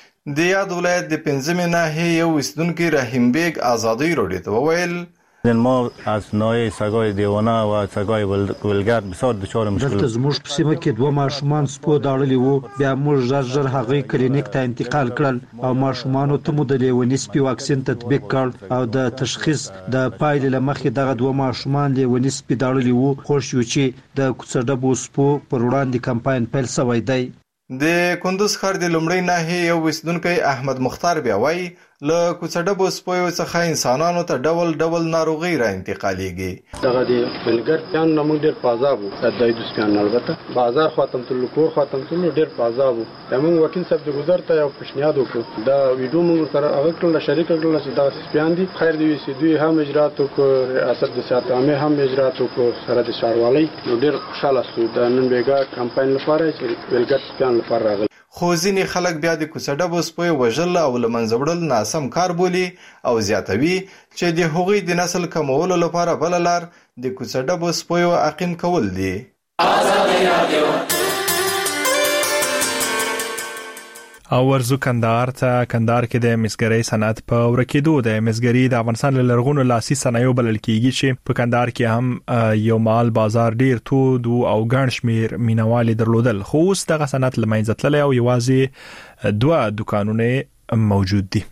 د یاد ولایت د 5مې ناحیې یو اوسیدونکي رحیم بیگ آزادی رادیو ته وویل ما از نوع سگای دیوانه و سگای ولگرد بسیار دچار مشکل. دلته زموږ په سیمه کې 2 ماشومان سپو داړلي وو، بیا موږ ژر هغه کلینیک ته انتقال کړل او ماشومانو ته مو د لیونی سپي واکسین تطبیق کړ او د تشخیص د پایلې لمخې دغه 2 ماشومان لیونی سپي داړلي وو. خوښ یو چې د کوڅډابو سپو پر وړاندې کمپاین پیل شوی دی. د کندوز ښار د لومړۍ ناحیې یو اوسیدونکی احمد مختار بیا وایي له کوڅډابو سپیو څخه انسانانو ته ډول ډول ناروغي را انتقالېږي. دغه د ولګر پیان نمون ډېر پازاب وو، د دوی پیان البته بازار خاتم تل کور خاتم تل ډېر پازاب وو. موږ وکیل صاحب د گذر ته یو پښنیاد وکړو، دا ویډیو موږ سره هغه کړل شریک کړل چې دا سپیان دي خیر دی چې دوی هم اجرات وکړو، ریاست د صحت عامه هم اجرات وکړو سره د ښاروالۍ. نو ډېر خوشاله شو د نن بیګا کمپاین لپاره چې ولګر پیان لپاره راغلی. خو ځینې خلک بیا د کوڅډابو سپیو وژل او له منځه وړل ناسم کار بولي او زیاتوي چې د هغوی د نسل کمولو لپاره بل لار د کوڅډابو سپیو عقیم کول دي. او ورزو کندهار ته. کندهار کې د مسګرۍ صنعت په ورکېدو د مسګرۍ د افغانستان له لرغونو لاسي صنایعو بلل کېږي چې په کندهار کې هم یو مال بازار ډیر تود او ګڼ شمیر مینوالي درلودل، خو اوس دغه صنعت لمنځه تللی او یوازې 2 دکانونه موجود دي.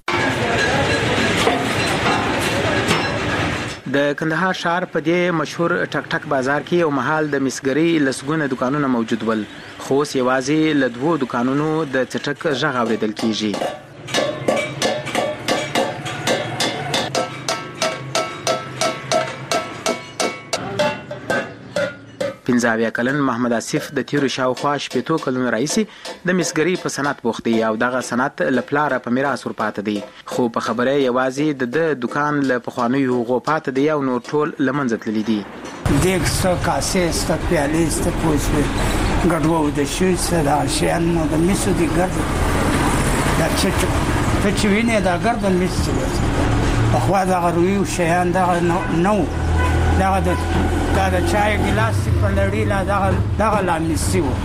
د کندهار ښار په دې مشهور ټک ټک بازار کې یو محل د مسګرۍ لسګونه دکانونه موجود ول، خو اوس یوازې له 2 دکانونو د چټک غږ اوریدل کیږي. پنځاویا کلن محمد آصف د تیرو شاوخوا 8 کلونو راهیسې د مسګرۍ په صنعت بوخت دی او دغه صنعت له پلاره په میراث ورپاتې دی، خو په خبره یوازې د دکان له پخوانیو هغو پاتې دی او نور ټول له منځه تللي دي. دیګ سته، کاسې سته، پیالې سته، پوسې ګډوډ د شوي څه د شیان نو د مسو دي ګرد دا چې وینې دا ګرد د مس چې پخوا دغه روي شیان دغه نو دغه د چای ګلاس په لړۍ لا دغه لامسي و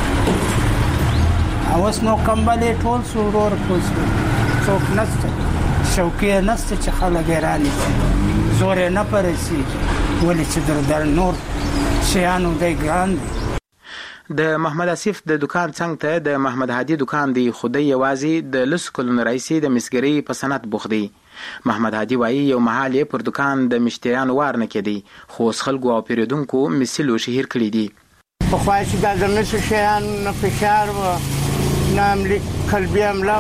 اوس نو کمبلې ټول سورور پوسو څوک نسته، شوکې نسته چې خلک یې رانیسي، زور یې نه پرېږدي ولې چې در نور شیانو دی ګران دی. د محمد آصف د دکان څنګ ته د محمد هادي دکان دی، خو دی یوازې د 10 کلونو راهیسې د مسګرۍ په صنعت بوخت دی. محمد هادي وایي یو مهال یې پر دکان د مشتریانو وار نه کېدی، خو اوس خلکو او پیرودونکو مسلو شهیر کړي دي. پخوا چې دا د مسو شیان نه فشار و نه عملي قلبي حمله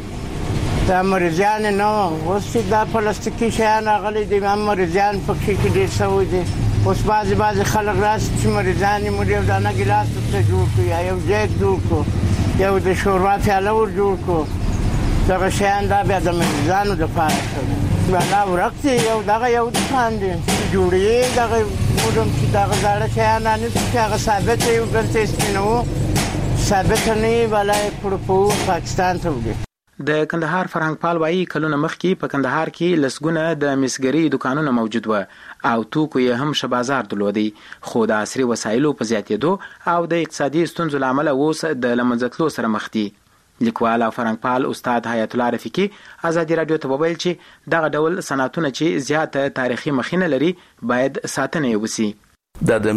و دا مریضیان نه و، اوس چې دا پلاستیکي شیان راغلي دي مریضیان پکې کې ډېر شوي دي. اوس بعضې خلک راسي چې مریضان یې مړي او دانه ګیلاس ورته جوړ کړو یا یو جیک جوړ کړو، یو د شوروا پیاله ور جوړ کړو. دغه شیان دا بیا د مریضانو دپاره شوي، دا ورک دی. دغه یو دکان دی جوړوي دغه وډم چې دغه زاړه شیان رانیسي چې هغه ثابت وي، بلته یې سپینوو، ثابت نه وي بله یې کړپوو پاکستان ته وړي. د کندهار فرهنګ پال وایي کلونه مخکې په کندهار کې لسګونه د مسګرۍ دکانونه موجود و او توکو یې هم ښه بازار درلودی، خو د عصري وسایلو په زیاتېدو او د اقتصادي ستونزو له امله اوس د له منځه تلو سره مخ دي. لیکوال او فرهنګ پال استاد حیات الله رفیقي ازادي رادیو ته وویل چې دغه ډول صنعتونه چې زیاته تاریخي مخینه لري باید ساتنه یې وسي. د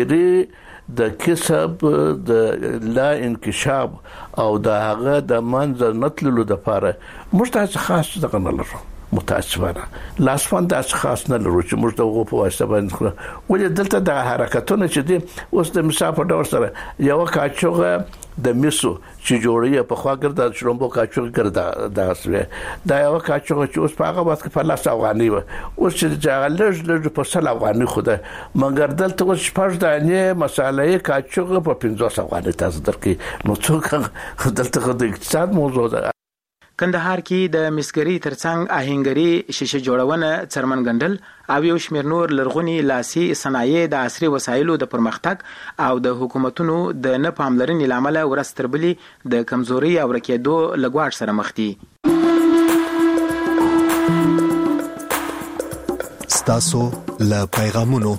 مسګرۍ د کسب د لا انکشاف او د هغه د منځ نتللو لپاره موږ تاسو خاص دغه نه لرو، متاسفانه لاسفان د اشخاص نه لرو چې موږ دغه په واسطه باندې ولې دلته د حرکتونه چې دي اوس د مسافر ډول سره یو کاچوغه د مسو چې جوړي په خوا ګرځي شلمبو کاچوغه ګرځي دا یو کاچوغه چې اوس په هغه وخت کې په لاس افغاني و، اوس چې جاغلج په سل افغاني خوده مګر دلته اوس شپږ دانې مسالې کاچوغه په 15 افغاني تاسو درکې نو څوک دلته د اقتصاد موضوع ده. کندهار کې د مسګرۍ ترڅنګ آهنګري، شیشه جوړونه، څرمن ګنډل او یو شمېر نور لرغوني لاسي صنایع د عصري وسایلو د پرمختګ او د حکومتونو د نه پاملرنې له امله ورځ تر بلې د کمزورۍ او ورکېدو له ګواښ سره مخ دي. ستاسو له پیغامونو.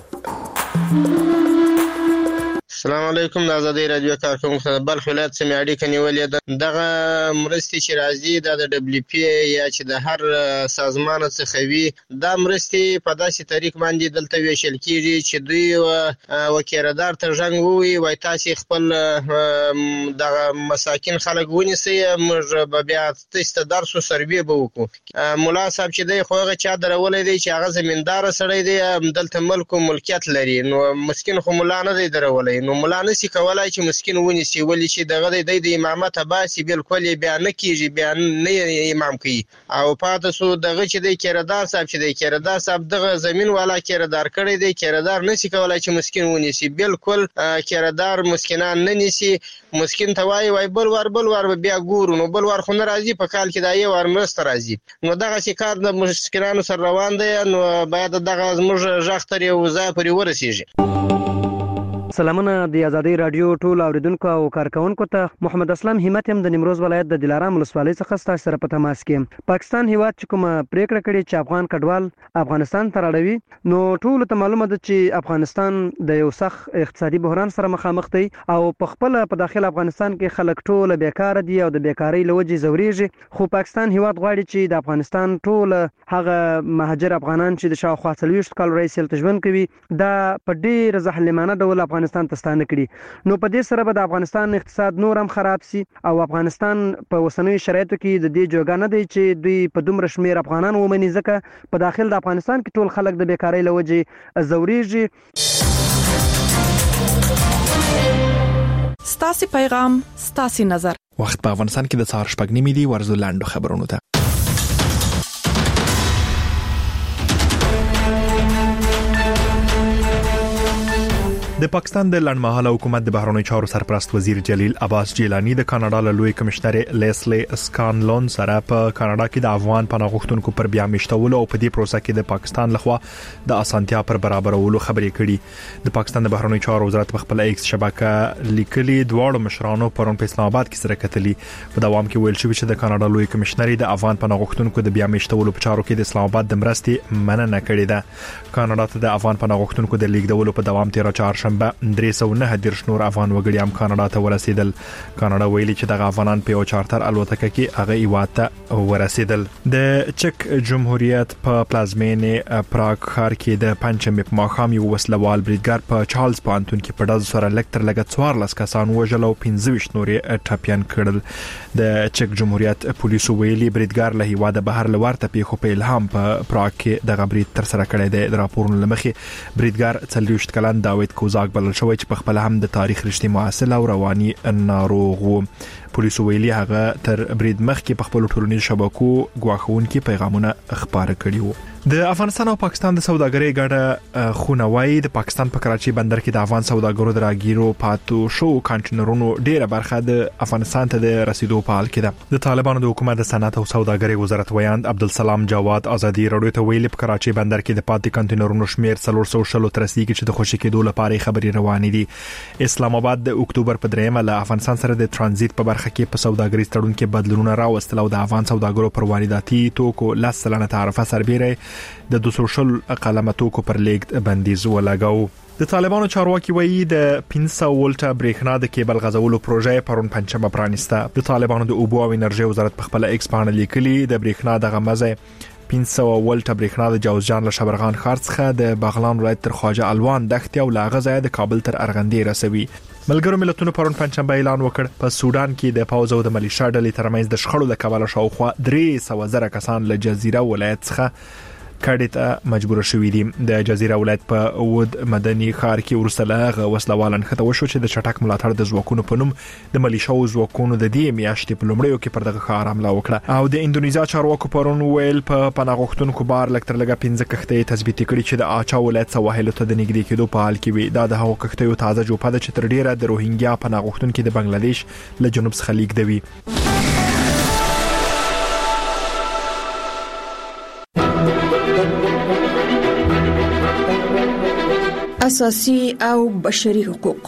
السلام علیکم. د آزادۍ رادیو کارکونکو بلخ ولایت سمې اړیکه نیولې ده. دغه مرستې چې راځي دا د دبليو پی یا چې د هر سازمان څخه وي، دا مرستې په داسې طریق باندې دلته ویشل کیږي چې دوی وکیلدار ته ژوند وي وای تاسو خپل دغه مساکین خلک ونیسي، موږ بیا تاسو درس او سروې به وکړو. مولا صاحب چې دی خو هغه چا درولې دی چې هغه زمیندار سړی دی، دلته ملک او ملکیت لري، نو مسکین خو مولا نه دی درولې، نو مولا نسی کولای چې مسکین ونیسي، ولې چې دغه د امامت باسي بالکل بیا نه کیږي، بیا نه امام کوي. او پاتې سو دغه چې د کیردار صاحب چې د کیردار صاحب دغه زمين والا کیردار کړی دی، کیردار نسی کولای چې مسکین ونیسي، بالکل کیردار مسکینان نه نیسي. مسکین ته وای بل ور بیا ګورو، نو بل ور خو نه راځي، په کال کې دا یو ور مرسته راځي. نو دغه چې کار د مسکینانو سره روان دی، نو باید دغه زموږ ژغ تر یو ځای پورې ورسیږي. سلامونه د ازادي رادیو ټول اوریدونکو او کارکونکو ته محمد اسلام همت هم د نیمروز ولایت د دلارام ولسوالۍ څخه ستاسو سره په تماس کې پاکستان هیواد چې کومه پریکړه کړې چې افغان کډوال افغانستان ته راړوي نو ټول ته معلومه ده چې افغانستان د یو سخت اقتصادي بحران سره مخامخ دی او په خپل په داخل افغانستان کې خلک ټول بیکاره دي او د بیکاری لوجې زوريږي خو پاکستان هیواد غواړي چې د افغانستان ټول هغه مهاجر افغانان چې د شاوخوا 40 کال راځي تل ژوند کوي دا په ډیر ظالمانه ډول افغانستان ته ستانه کړي نو په دې سره به د افغانستان اقتصاد نور هم خراب سي او افغانستان په وسنوي شرایطو کې د دې جوګه نه دی چې دوی په دومره شمیر افغانان ومني ځکه په داخل د افغانستان کې ټول خلک د بیکاری لوجې زوريږي. ستاسو پیغام ستاسو نظر وخت په افغانستان کې د سهار شپږ نیمې دی ورزو لاندو خبرونه ته د پاکستان د لړمحاله حکومت د بهرنیو چارو سرپرست وزیر جلیل عباس جیلانی د کاناډا له لوی کمشنر لیسلی اسکانلون سره په کاناډا کې د افغان پناه غوښتونکو پر بیا مشتول او په دې پروسه کې د پاکستان لخوا د اسانتیا پر برابرولو خبرې کړي. د پاکستان د بهرنیو چارو وزارت په خپل ایکس شبکه لیکلي دواړو مشرانو پرون په اسلام آباد کې سره کتلي. په دوام کې ویل شوی چې د کاناډا لوی کمشنر د افغان پناه غوښتونکو د بیا مشتولو په چارو کې د اسلام آباد د مرستې مننه کړې ده. کاناډا ته د افغان پناه غوښتونکو د لیږدولو په دوام 13 چهارشنبه 309 نور افغان وګړي هم کاناډا ته ورسېدل. کاناډا ویلي چې د افغانان په یو چارټر الوتکه کې هغه ایواته ورسېدل. د چک جمهوریت په پلازمینه پراګ ښار کې د پنځمې په ماښام یو وسلوال بریدګر په چارلز پانتون کې په ډز سره لکټر لګت 14 کسان وژل او 15 نورې ټاپیان کړل. د چک جمهوریت پولیسو ویلي بریدګر له هیواده بهر لورته پیښو په الهام په پراګ کې د غبرید تر سره کړی دی. د راپورونو لمخې بریدګر 40 کلن داوود کوزاک بلل شوی چې په خپل هم د تاریخ رښتینی محصل او رواني ناروغ وو. پولیسو ویلي هغه تر برید مخکې په خپل ټولنیزو شبکو غواخونکي پیغامونه خبره کړي وو. د افغانستان او پاکستان د سوداګرۍ ګډه خونوي د پاکستان په کراچي بندر کې د افغان سوداګرو د راګیرو پاتو شو کانټینرونو ډیره برخه د افغانستان ته د رسیدو په حال کې ده. د طالبانو د حکومت د صنعت او سوداګرۍ وزارت ویاند عبدالسلام جواد ازادي رادیو ته ویلي په کراچي بندر کې د پاتې کانټینرونو شمیر 400 ترسيږي چې د خوشی کېدو لپاره خبري روانې دي. اسلام آباد د اکتوبر په 3 له افغانستان سره د ترانزیت په برخه کې په سوداګرۍ تړون کې بدلونونه راوستل او د افغان سوداګرو پر وارداتي توکو 10% تعرفه سربېره د 200 قلمه توکو پر لیږد بندیز ولګاو. د طالبانو چارواکي وایي د 500 ولټه برېښنا د کیبل غځولو پروژه پرون پنځمه پرانیسته. د طالبانو د اوبو او انرژي وزارت په خپل ایکس باندې لیکلي د برېښنا د غمزه 500 ولټه برېښنا د جوزجان له شبرغان ښار څخه د بغلان ولایت تر خواجه الوان دښتې او لا غزا د کابل تر ارغندې رسوي. ملګرو ملتونو پرون پنځمبه اعلان وکړ په سودان کې د پاوز او د ملیشیا ډلې ترمنځ د شخړو د کابل شاوخوا 300,000 کسان له جزیره ولایت څخه کډې ته مجبور شوې دي. د جزیره ولایت په ود مدني ښار کې ورسله وسلوالن خته وشو چې د چټک ملاتړ د ځواکونو په نوم د ملیشیا ځواکونو د دې میاشتې په لومړیو کې پر دغه ښار حمله وکړه. او د اندونیزیا چارواکو پرون ویل په پناه غوښتونکو بار لکټر لګه 15 کښتۍ تثبیت کړي چې د آچا ولایت سواحل ته د نږدې کېدو په حال کې وي. دا د هغو کښتیو تازه جوپه ده چې تر ډیره د روهینګیا پناه غوښتونکو د بنگلاديش له جنوب څخه لیږدوي. اساسي او بشري حقوق.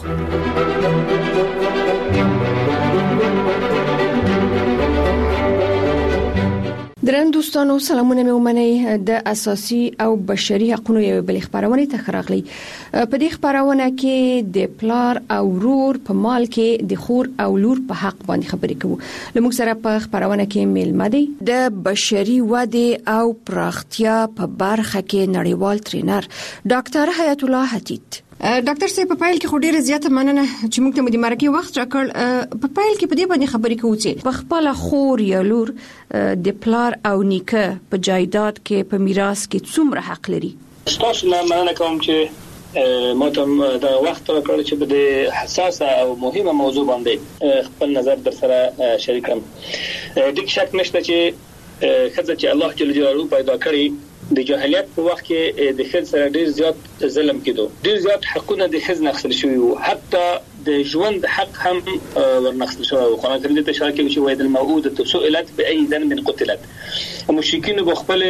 درن دوستانو سلامونه مې ومنئ. د اساسي او بشري حقوقو یو بل خبرونه ته خراغلي. په دې خبرونه کې د پلار او ورور په مال کې د خور او لور په حق باندې خبرې کوو. لموږ سره په خبرونه کې میلمه دی د بشري وده او پراختیا په برخه کې نړیوال ټرینر ډاکټر حیات الله حتیت. ډاکټر صاحب په پایل کې خو ډیره زیاته مننه چې موږ ته مو د مرکه وخت راکړ. په پایل کې په دې باندې خبرې کوو چې په خپل خور یا لور د پلار او نیکه په جایداد کې په میراث کې څومره حق لري. تاسو نه مننه کوم چې ماتم دا وخت راکړ چې په دې حساسه او مهمه موضوع باندې خپل نظر در سره شریکم. د شک نشته چې خدای چې الله جل جلاله پیدا کړی د جاهلیت په وخت کې د خځې سره ډیر زیات ظلم کېدو. ډیر زیات حقونه د خځې نخښل شوی وو. حتی د ژوند حق هم ورنقص شو. قرآن کریم ته اشاره کوي چې وایي الموعوده سئلت بأي ذنب قتلت. مشرکین بخپل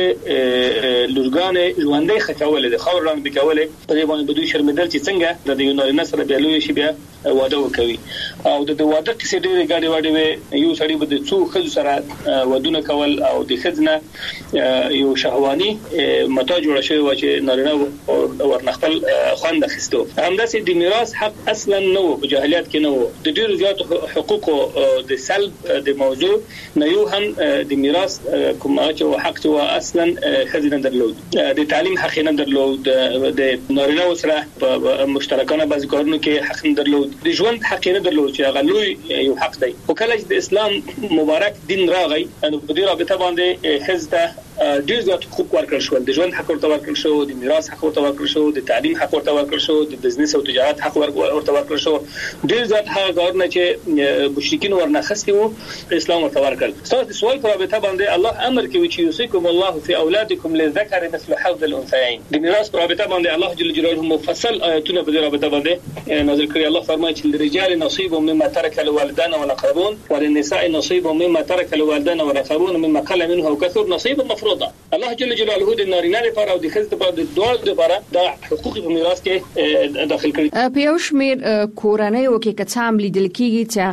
لورګان ژوندۍ خکول دي خور رنګ بکول په دې باندې بدوی شرمندل چې څنګه د یوناني نسل بیا لوي شي بیا واده وکوي او د واده کې ډېری غاډي واډي یو سړی به د څو خځو سره ودونه کول او د خځنه یو شهواني متا جوړ شوی و چې نارینه ورنخل خوند خستو. همداسې د میراث حق اصلا نو په جاهلیت کې نو د ډېر زیات حقوق د سلب د موضوع نه یو هم د میراث کوم چې حق تو اصلا خځنه درلود د تعلیم حق نه درلود د نارینه سره په مشترکانه بعض کارونو کې حق نه درلود د ژوند حق نه درلود چې هغه لوی یو حق دی. او کله چې د اسلام مبارک دین راغی نو په دې رابطه باندې خځه ډېر زیات حقوق ورکړل شو. د ژوند حق ورته ورکړل شو، د میراث حق ورته ورکړل شو، د تعلیم حق ورته ورکړل شو، د بزنس او تجارت حق ورته ورکړل شو. ډېر زیات هغه کارونه چې مشرکین ورنه خستي وو اسلام ورته ورکړل. تاسو د سوال په رابطه باندې الله امر کوي چې یوصيکم الله فی اولادکم للذکر مثل حظ الانثیین. د میراث په رابطه باندې الله جل جلاله مفصل آیاتونه په دې رابطه باندې نازل کړي. الله فرمایي چې للرجال نصیب مما ترك الوالدان والاقربون وللنساء نصیب مما ترك الوالدان والاقربون مما قل منه او كثر نصيبا مفروضا. الله جل جلاله د نارینه لپاره او د ښځې لپاره د دوه لپاره د حقوق په میراث کې داخل کړي. په یو شمېر کورنۍ کې کڅام لیدل کېږي چې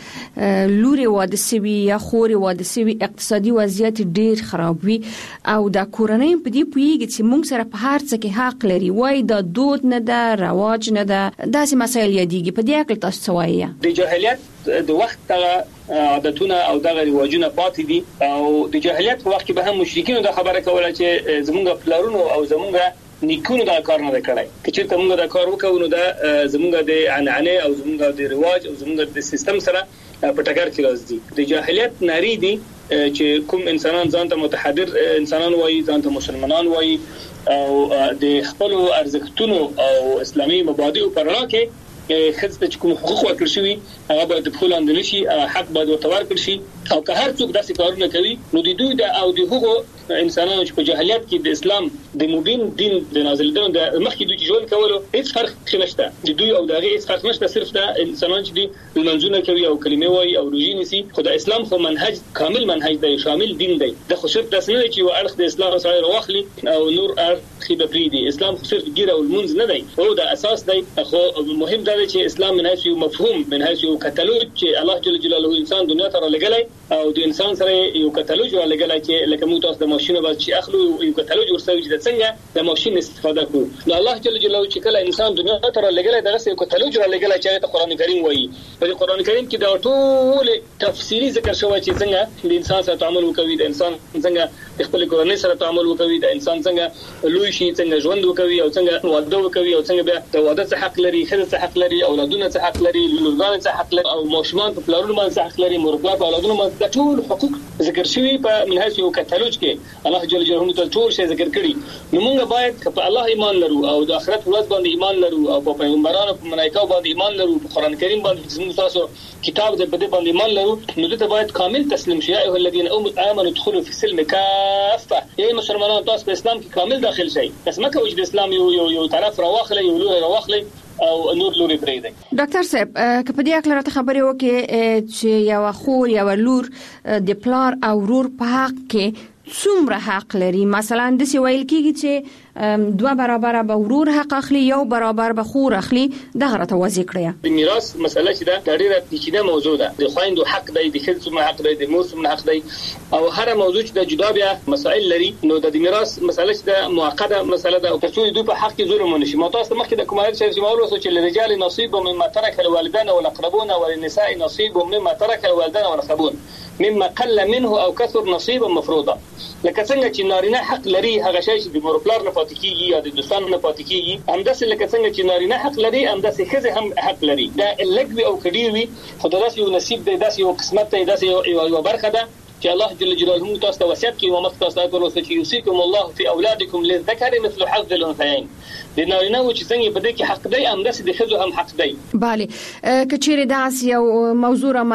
هغه لوري واده سوي یا خوري واده سوي اقتصادي وضعیت ډیر خراب وي او د کورنۍ په دې پویږي چې موږ سره په هر څه کې حق لري وای د دود نه ده رواج نه ده داسې مسایل یادېږي. په دې اړه تاسو څه وایي؟ د جاهلیت د وخت عادتونه او دغه رواجونه پاتې دي او د جاهلیت په وخت کې به هم مشرکین دا خبره کوله چې زمونږ پلارونو او زمونږ نیکونو دا کار نه کړی. چې ته موږ دا کار وکړو نو دا زمونږ د عنعنه او زمونږ د رواج او زمونږ د سیستم سره په ټکر کې راځي. د جاهلیت ناری دي چې کوم انسانان ځان ته متحضر انسانان وایي، ځان ته مسلمانان وایي او د خپل ارزښتونو او اسلامي مبادئ پر رڼا کې خځه چې کوم حقوق ورکړل شوی هغه باید په خپل اندل شي، حق باید ورته ورکړل شي او که هر څوک داسې کارونه کوي نو د دوی د او د هغو انسانانو چې په جاهلیت کې د اسلام د مبین دین د نازلېدو د مخکې دوی ژوند کولو هیڅ فرق نشته. د دوی او دغه هیڅ فرق نشته، صرف د انسانان چې د منځونه کوي او کلمې وایي او روزي نیسي. خو د اسلام خو منهج کامل منهج دی، شامل دین دی. د خو صرف داسې نه چې اړخ د اسلام سره واخلي او نور اړخ به پریدي. اسلام خو صرف ګیره او المنځ نه دی، او د اساس دی. خو مهم دا دی چې اسلام من حيث مفهوم، من حيث کتالوج چې الله جل جلاله انسان دنیا ته راغلی او د انسان سره یو کتالوج راغلی چې لکه موږ تاسو د ماشين باندې چې اخلو یو کتالوج ورسوي چې څنګه د ماشين استفاده کوو. نو الله جل جلاله چې کله انسان دنیا ته راغلی دغه یو کتالوج راغلی چې قرآن کریم وایي. په قرآن کریم کې دا ټول تفصیلی ذکر شوی چې څنګه د انسان سره تعامل وکوي، د انسان څنګه خپل کورنۍ سره تعامل وکوي، د انسان څنګه لوی شي، څنګه ژوند وکوي او څنګه واده وکوي او څنګه بیا د واده څخه حق لري، خځه څخه حق لري، اولادونه څخه حق لري، لورګان څخه حق لري او ماشومان په پلارونو باندې حق لري، مورګان په اولادونو باندې ټول حقوق ذکر شوی په منهج یو کتالوج کې الله جل جلاله ټول شی ذکر کړی. نو موږ باید په الله ایمان لرو او د آخرت ورځ باندې ایمان لرو او په پیغمبرانو په ملائکه باندې ایمان لرو، په قرآن کریم باندې چې تاسو کتاب دې په دې باندې ایمان لرو. نو دته باید کامل تسلیم شي. ایه الذين امنوا ادخلوا في السلم كافه. ای مسلمانانو تاسو په اسلام کې کامل داخل شئ. بس مکه وجد اسلام یو طرف راوخلې یو لور راوخلې او نور لوري پرې دی. ډاکټر صاحب که په دې اړه راته خبرې وکړي چې یو خور یا لور د پلار او ورور په حق کې څومره حق لري؟ مثلا د سی ویل کېږي چې دوه برابر به ورور حق اخلي، یو برابر به خور اخلي. دغه راته واضح کړئ. د میراث مسله چې دا ډېره پیچیده موضوع ده. د خويندو حق دی، د ښځو څومره حق دی، د مور څومره حق دی او هر موضوع چې د جدا بیا مسائل لري. نو د میراث مسله چې د معقده مسله ده او ترڅو دوی په حق کې ظلم ونشي. ما تاسو مخکې د کومایت شریف مولوی سو چې لرجال نصیب مما ترك الوالدان والاقربون وللنساء نصیب مما ترك الوالدان والاقربون مما قل منه او كثر نصيبا مفروضا. لکه څنګه چې نارینه حق لري هغه شی چې د مور پلار نه پاتې کیږي یا د دوستانو نه پاتې کیږي، همداسې لکه څنګه چې نارینه حق لري همداسې ښځه هم حق لري. دا لږ وي او کډیر وي خو داسې یو نصیب دی، داسې یو قسمت دی، داسې یو برخه ده چې الله جل جلاله تاسو ته وصیت کوي او مخ تاسو ته ورته چې یوصيکم الله فی اولادکم للذکر مثل حظ الانثیین د نارینه و چې څنګه بده کې حق دی هم د ښځو هم حق دی. bale کچېره داس یو موضوع را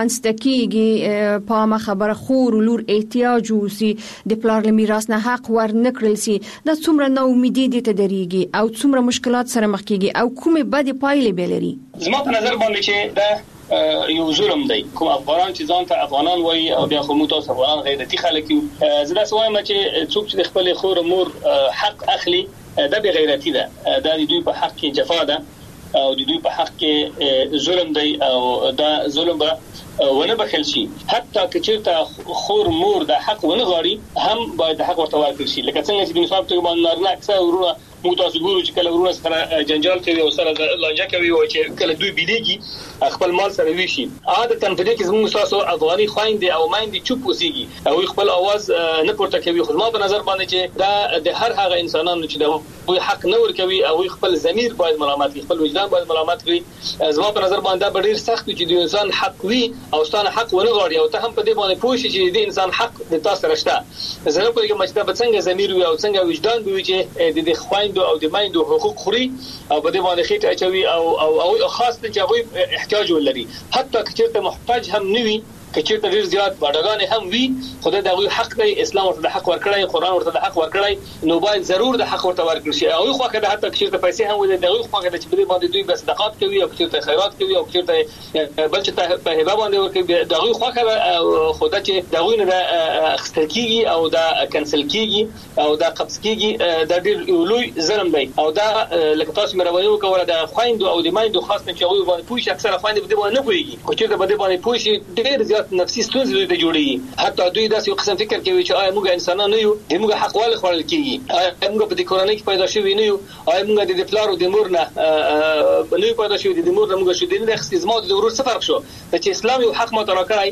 منستکیږي په ما خبره خور لور احتیاج وسی د پلار له میراث نه حق ور نکړل سي د څومره نو امیدي دي ته دريږي او څومره مشکلات سره مخ کیږي او کومه بده پایلې بلري. زما په نظر باندې چې دا یو ظلم دی کوم افغانان چې ځان ته افغانان وایي او بیا خو موږ تاسو افغانان غیرتي خلک یو. زه دا وایم چې څوک چې خپل خور مور حق اخلي دا به غیرتي ده، دا د دوی په حق کې جفا ده او د دوی په حق کې ظلم دی او دا ظلم به ونه بخل شي. حتی که چېرته خور مور د حق ونه غواړي هم باید حق ورته ورکړي شي. لکه څنګه چې د مثال په توګه نارینه اکثر ورونه موږ تاسو ګورو چې کله ورونه سره جنجال کوي او سره لانجه کوي او چې کله دوی بیلیږي خپل مال سره ویشي. عادتاً په دې کې زموږ تاسو افغاني خويندې او مایندې چوپ اوسېږي او خپل आवाज نه پورته کوي. خو ما په نظر باندې چې دا د هر هغه انسانانو چې د حق نه ور کوي او خپل ضمیر باید ملامت کړي، خپل وجدان باید ملامت کړي. زما په نظر باندې دا ډېر سخت چې د انسان حق وي او ستانه حق ونه غواړي او ته هم په دې باندې پوه شې چې د انسان حق د تاسو سره شته. زه نه پوهیږم چې دا به څنګه ضمیر وي او څنګه وجدان وي چې د خويندو او د مایندو حقوق خوري او په دې باندې خېټه اچوي او خاص ته چې هغه احتیاج ولري. حتی که چېرته محتاج هم نه وي، که چېرته ډېر زیات باډګان هم وي، خدای دا غوي حق دی، اسلام ورته د حق ورکړی، قرآن ورته د حق ورکړی، نو باید ضرور د حق ورته ورکړي شي. او خو که حتی که چېرته پیسې هم ولري دغه خو که چې په دې باندې دوی بس صدقات کوي او که چېرته خیرات کوي او که چېرته بل چې په هبه باندې ورکوي دغه خو که خدای چې دغه نه اخستل کیږي او دا کنسل کیږي او دا قبض کیږي دا ډېر لوی ظلم دی. او دا لکه تاسو مې راوړو کوله د خويندو او د مایندو خاص نه چې هغه باندې پوښ اکثره خويندې په دې باندې نه پوهیږي. خو چې په دې باندې پوښ ډېر نفسي ستونزې دوی ته جوړي. حتی دوی داسې یو قسم فکر کوي چې آیا موږ انسانان نه یو، د موږ حق ول خورل کیږي، آیا موږ په دې کورنۍ کې پیدا شوی نه یو، آیا موږ د پلار او د مور نه نه پیدا شوی، د مور نه موږ شو د اختزمات د ورور څه فرق شو چې اسلام یو حق ماته راکړی.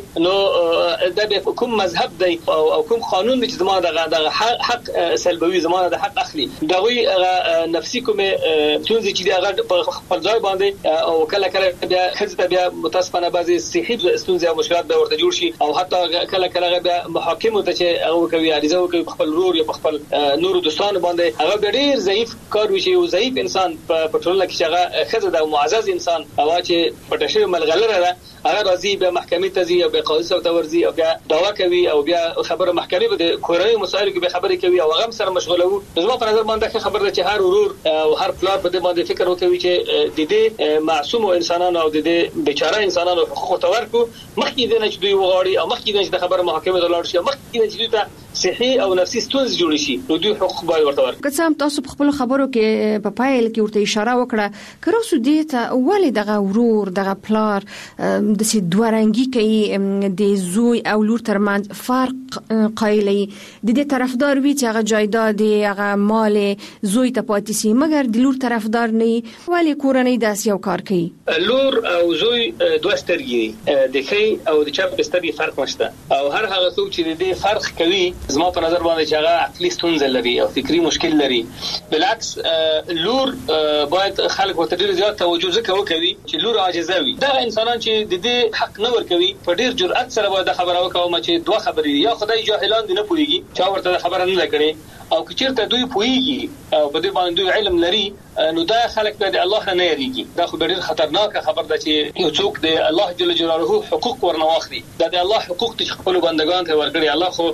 نو دا به کوم مذهب دی او کوم قانون دی چې زما د حق سلبوي، زما د حق اخلي. دا وی نفسي کومه ستونزې چې هغه په خپل ځای باندې او کله کله بیا خزته بیا متاسفانه بعضي صحي ستونزې او مشکلات به ورته جوړ شي او حتی کله کله بیا محاکم ته چې هغه کوي عریضه کوي خپل رور یا خپل نور دوستان باندې هغه ډېر ضعیف کار وشي او ضعیف انسان په ټولنه کې هغه خزه د معزز انسان او چې پټشه ملغلره ده هغه راځي به محکمې ته ځي او به قاضي سره ورځي او بیا دعوا کوي او بیا خبره محکمې به کورنۍ مسایل کې به خبرې کوي او هغه سره مشغوله وو. زما په نظر باندې خبره ده چې هر ورور او هر پلار په دې باندې فکر وکوي چې د دې معصوم انسانانو او د دې بیچاره انسانانو حقوق تورکو مخکې د نه چې دوی وغواړي او مخکې د خبره محکمې ته لاړ شي، مخکې د چې دوی ته صحي او نفسي ستونزې جوړ شي، نو دوی حقوق باید ورته ورکړي. که څه هم تاسو په خپل خبرو کې په پایل کې ورته اشاره وکړه که روسو دې ته ولې دغه ورور دغه پلار د سي دوه رنګي کوي د زوی او لور ترمنځ فرق قایلي د دې طرفدار وي چې هغه جایداد هغه مال زوی ته پاتې سي مګر د لور طرفدار نه ولې کورنۍ داسې یو کار کوي. لور او زوی دوه سترګې د ښي او د چپ سترګې فرق نشته او هر هغه څوک چې د دې فرق کوي زما په نظر باندې چې هغه عقلي ستونزه لري او فکری مشکل لري. بالعکس لور باید خلک ورته ډېر زیات توجه وکړي چې لور عاجزه وي. دا انسانان چې د دې حق نه ورکوي په ډېر جرأت سره باید خبره وکړي چې دوه خبرې یا خدای جاهلان دي نه پوهیږي چا ورته خبره نه لکړي او که چیرته دوی پوهیږي او په دې باندې دوی علم لري نو دا خلک به الله نه یریږي. دا خو ډېر خطرناک خبر ده چې یو څوک د الله جل جلاله حقوق ورنه واخلي. دا د الله حقوق چې خپل بندگان ته ورکړي. الله خو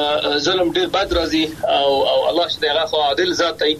ظلم ډېر بد راځي او الله چې هغه خو عادل ذات دی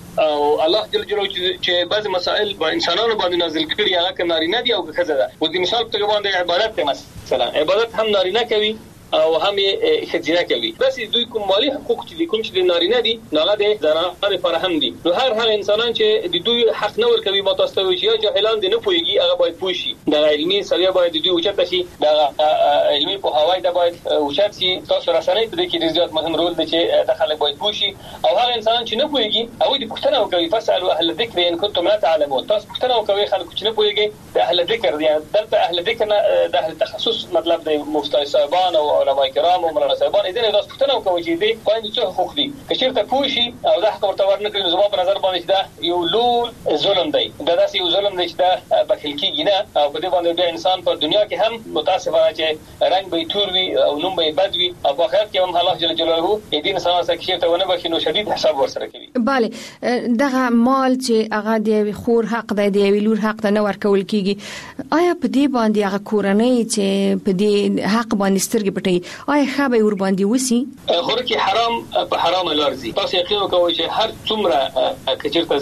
او الله جل جلاله چې بعض مسائل په انسانانو باندې نازل کړي هغه کنارینه دي او خزه ده. و د مثال په توګه باندې عبادت ته مثلا عبادت هم نارینه کوي او هم خزینه کوي. بس دوی کوم مالی حقوق چې کوم چې د نارینه دي هغه د زنانو لپاره هم دي. نو هر انسانان چې د دوی حق نه ورکوي ما تاسو ته چې یا جاهلان دي نه پوهیږي هغه باید پوه شي. د علمي سریه باید دوی اوچت شي، د علمي په هوای د باید اوچت شي. تاسو رسنۍ په دې کې ډېر زیات مهم رول دی چې د خلک باید پوه شي او هغه انسانان چې نه پوهیږي او د پښتنه کوي فسالو اهل الذکر ان کنتم لا تعلمون. تاسو پښتنه کوي خلک چې نه پوهیږي د اهل ذکر دي. دلته اهل ذکر نه د اهل تخصص مطلب د مفتي صاحبان او علماء کرام او مولانا صاحبان دې نه تاسو ته نو کوي چې دې خويندې څه حقوق دي که چیرته پوښي او دا حق ورته ورنکړي زما په نظر باندې دا یو لوی ظلم دی دا داسې یو ظلم دی چې دا بخیل کیږي نه او په دې باندې د انسان په دنیا کې هم متاسفانه چې رنگ به تور وي او نوم به بد وي او په آخرت کې هم الله جل جلاله دې انسان سره کیږي ونه بخي نو شدید حساب ورسره کوي. bale دغه مال چې هغه د خور حق دی د ویلور حق ته نه ورکول کیږي آیا په دې باندې هغه کورنۍ چې په دې حق باندې سترګې پټي آیا خبر ور باندې وسی خو کې حرام په حرام لارځي تاسو یقین وکوئ چې هر څومره کچرته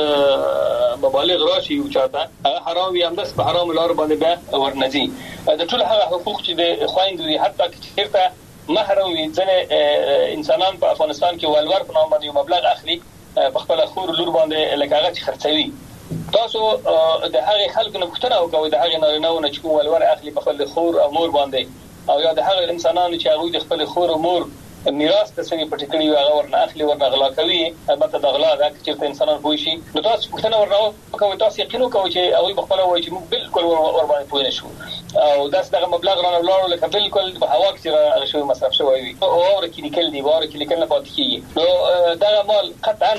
زیات مبالغ راشي او چاته حرام وي هم د حرام لار باندې به ورنځي د ټول هغه حقوق چې د خويندو حتی کچرته محرم وي ځنه انسانان په افغانستان کې ولور په نوم باندې مبلغ اخلي په خپل خور لور باندې لکه هغه چې خرڅوي تاسو د هغه خلکو نه پوښتنه وکوئ د هغه نارینه‌ونه چې ولور اخلي په خپل خور او مور باندې او یا د هغه انسانانو چې هغه د خپل خور او مور میراث ته سوي پټکړي هغه ورنه اخلي ورنه غلا کوي البته د غلا دا چې انسانان پوي شي نو تاسو پوښتنه ورنه کوي تاسو یقین وکوئ چې هغه بخپل وایي چې موږ بالکل ور باندې پوي نشو او دغه مبلغ رانه ولاړو لکه بالکل په هوا کې شوی مصرف شوی وي او ورکه لیکل دی ورکه لیکل نه پاتې کیږي نو دا مال قطعا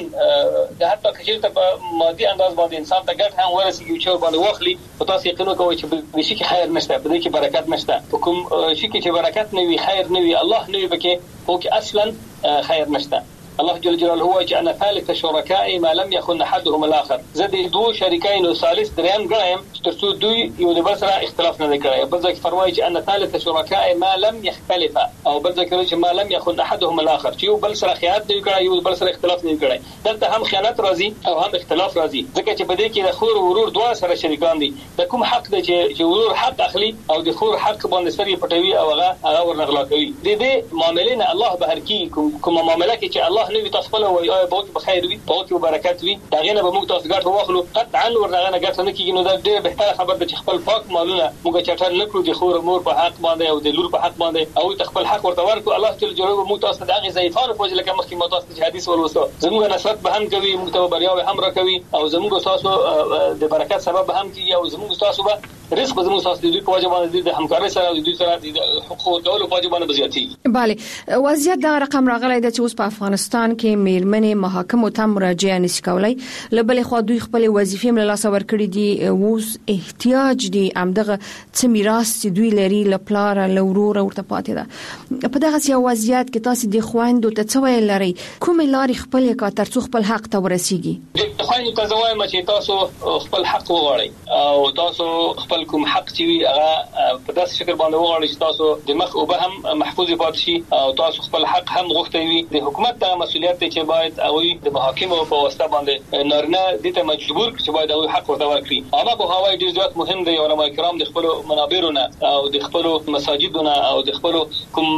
د حتی کچېرته په مادي انداز باندې انسان ته ګټ هم ورسیږي چې باندې واخلي او تاسو یقین وکوئ چې به شي کې خیر نشته په دې کې برکت نشته کوم شي کې چې برکت نه وي خیر نه وي الله نه وي بکې هو کې اصلا خیر نشته الله جل جلاله هو چې انا ثالث شركاء ما لم يكن احدهم الاخر زه د دوه شریکین او ثالث دریم ګرایم ترڅو دوی یو د بل سره اختلاف نه کوي بل ځکه فرمایي چې انا ثالث شركاء ما لم يختلف او بل ځکه چې ما لم يكن احدهم الاخر چې یو بل سره خیانت نه کوي یو بل سره اختلاف نه کوي دلته هم خیانت راځي او هم اختلاف راځي ځکه چې په دې کې د خور او ورور دوه سره شریکان دي د کوم حق دی چې ورور حق اخلي او د خور حق باندې سری پټوي او هغه ورنغلا کوي د دې معاملې نه الله بهر کی کوم معاملې کې چې الله نه تاسو په وای او به خیر وي او برکت وي دا غنه به موږ تاسو ګټه واخلو قطعا ورغه نه ګټه نه کیږي نو دا ډېر بهتره خبر ده چې خپل پاک مالونه موږ چټل نه کړو د خور مور په حق باندې او د لور په حق باندې او خپل حق ورته ورکو الله جل جلاله موږ تاسو د هغه ضعیفانو په ځل کې مخکې متاسف حدیث ولوسو زموږ نصرت به هم کوي موږ ته بریاوي هم را کوي او زموږ تاسو د برکت سبب هم کیږي او زموږ تاسو به رزق زموږ تاسو د دوی په وجه باندې د همکارۍ سره د دوی سره د حقوق ډول په وجه باندې زیاتېږي bale وضعیت دا رقم راغلی د چې اوس په افغانستان کې میرمنې محاکمو ته مراجعه نشي کولای لبل خو دوی خپل وظیفې مل لاس ور کړی دي اوس احتیاج دي امدغه څه میراث چې دوی لري لپلار لورور ورته پاتې ده په دغه سیاسي وضعیت کې تاسو د خويندو ته څه ویل لري کوم لارې خپل کا ترڅو خپل حق ته ورسیږي د خويندو ته زوایم چې تاسو خپل حق وغواړئ او تاسو خپل کوم حق چې وي هغه په داسې شکل باندې وغواړئ چې تاسو د مخ او به هم محفوظ پاتې شي او تاسو خپل حق هم غوښتئ وي د حکومت ته مسؤلیت دی چې باید او د محاکمو په واسطه باندې نارینه د ته مجبور چې باید او حق ورته ورکړي اما په هواي ډیر زیات مهم دی علماء کرام د خپل منابرونه او د خپل مساجدونه او د خپل کوم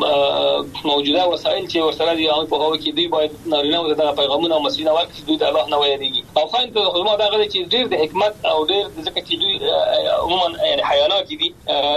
موجوده وسایل چې ورسره دي او په هوا کې دی باید نارینه د پیغامونه او مسیحه ورکړي دوی د الله نه ویریږي او خاين ته خدمت دا غوړي چې ډیر د حکمت او ډیر ځکه چې دوی عموما یعنی حیوانات دي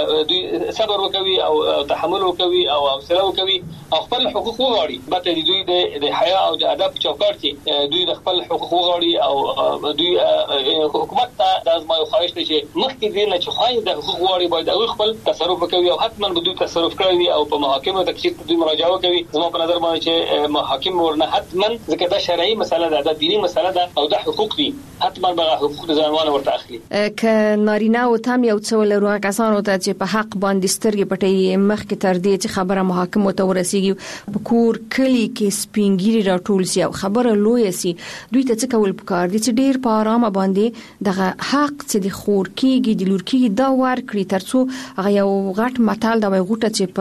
دوی صبر وکوي او تحمل وکوي او حوصله وکوي او خپل حقوق وغواړي به دوی د حیا او د ادب چوکاټ کې دوی د خپل حقوق وغواړي او دوی حکومت ته د ازمایو خواهش دي چې مخکې دې نه چې خاين د حقوق وغواړي باید او خپل تصرف وکوي او حتما به دوی تصرف کوي او په محاکمو ته چې دوی مراجعه کوي زموږ په نظر باندې چې محاکم ورنه حتما ځکه دا شرعي مسله ده د دینی مسله ده او د حقوق دي حتما به حقوق د ځوانانو ورته اخلي ک نارینه او تام یو څول ورو کسانو ته چې په حق باندې سترګې پټي مخکې تر دې چې خبره محاکمو ته ورسیږي په کور کلی کې سپینګيري راټول سي او خبره لوی سي دوی ته څه کول پکار دي چې ډیر په آرامه باندې دغه حق چې د خور کېږي د لور کېږي دا ور کړی ترڅو هغه یو غټ متال دا غوټه چې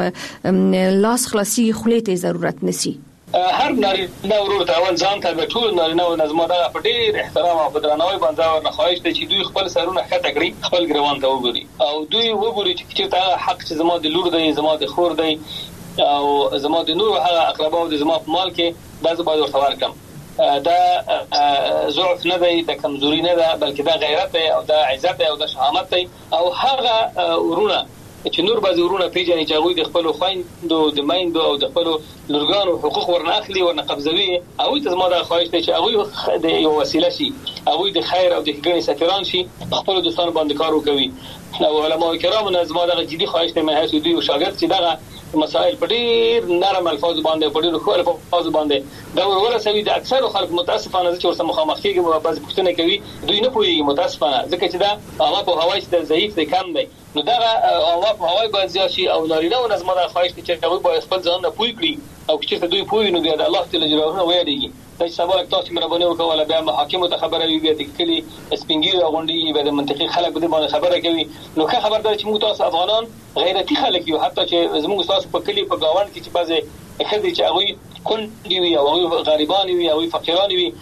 په لاس خلاصي خلې ته ضرورت نسی هر نارینه ورور ته اول ځان ته ټول نارینه او نظم دا په ډیر احترام او درناوي باندې ورنه خواهش ته چې دوی خپل سرونه ښکته کړي خپل ګروان ته وګوري او دوی وګوري چې تا حق چې زما د لور دی زما د خور دی او زما د نور هغه اقرباو د زما په مال کې دا زما ورته ورکم دا ضعف نه دی د کمزوري نه ده بلکې دا غیرت دی او دا عزت دی او دا شهامت دی او هغه ورونه چې نور بعض ورونه پیژني چې هغه د خپل خويندو د مایندو او د خپل لورګانو حقوق ورنه اخلي ورنه قبضوي او ته زما د خواهش ته چې هغه د یو وسیله شي هغه د خیر او د ښېګڼې سفیران شي خپل دوستانو باندې کار وکوي او علماء کرام نظم دغه جدي خواهش ته مه هڅو دی او شاګرد چې دغه مسائل په ډیر نرم الفاظ باندې په ډیر ښه الفاظ باندې دا ورسوي د اکثر خلک متاسفانه چې ورسره مخامخ کېږي او بعض پوښتنه کوي دوی نه پوهیږي متاسفانه ځکه چې دا هغه په هوای چې ضعیف دی کم دی نو دا هغه په هوای باندې شي او نارینه او نظم د خواهش چې هغه باید خپل ځان نه پوي کړي او چې دوی پوي نو د الله تعالی جلاله ویریږي چې سبا تاسو مهرباني وکړه بیا محاکم ته خبره وي بیا د کلی سپینګری غونډي به د منطقي خلک به باندې خبره کوي نو که خبردار چې موږ تاسو افغانان غیرتی خلک یو حتی چې زموږ تاسو په کلی په گاوند کې چې بعضه خدي چې هغه کندي وي او هغه غریبان وي او فقیران وي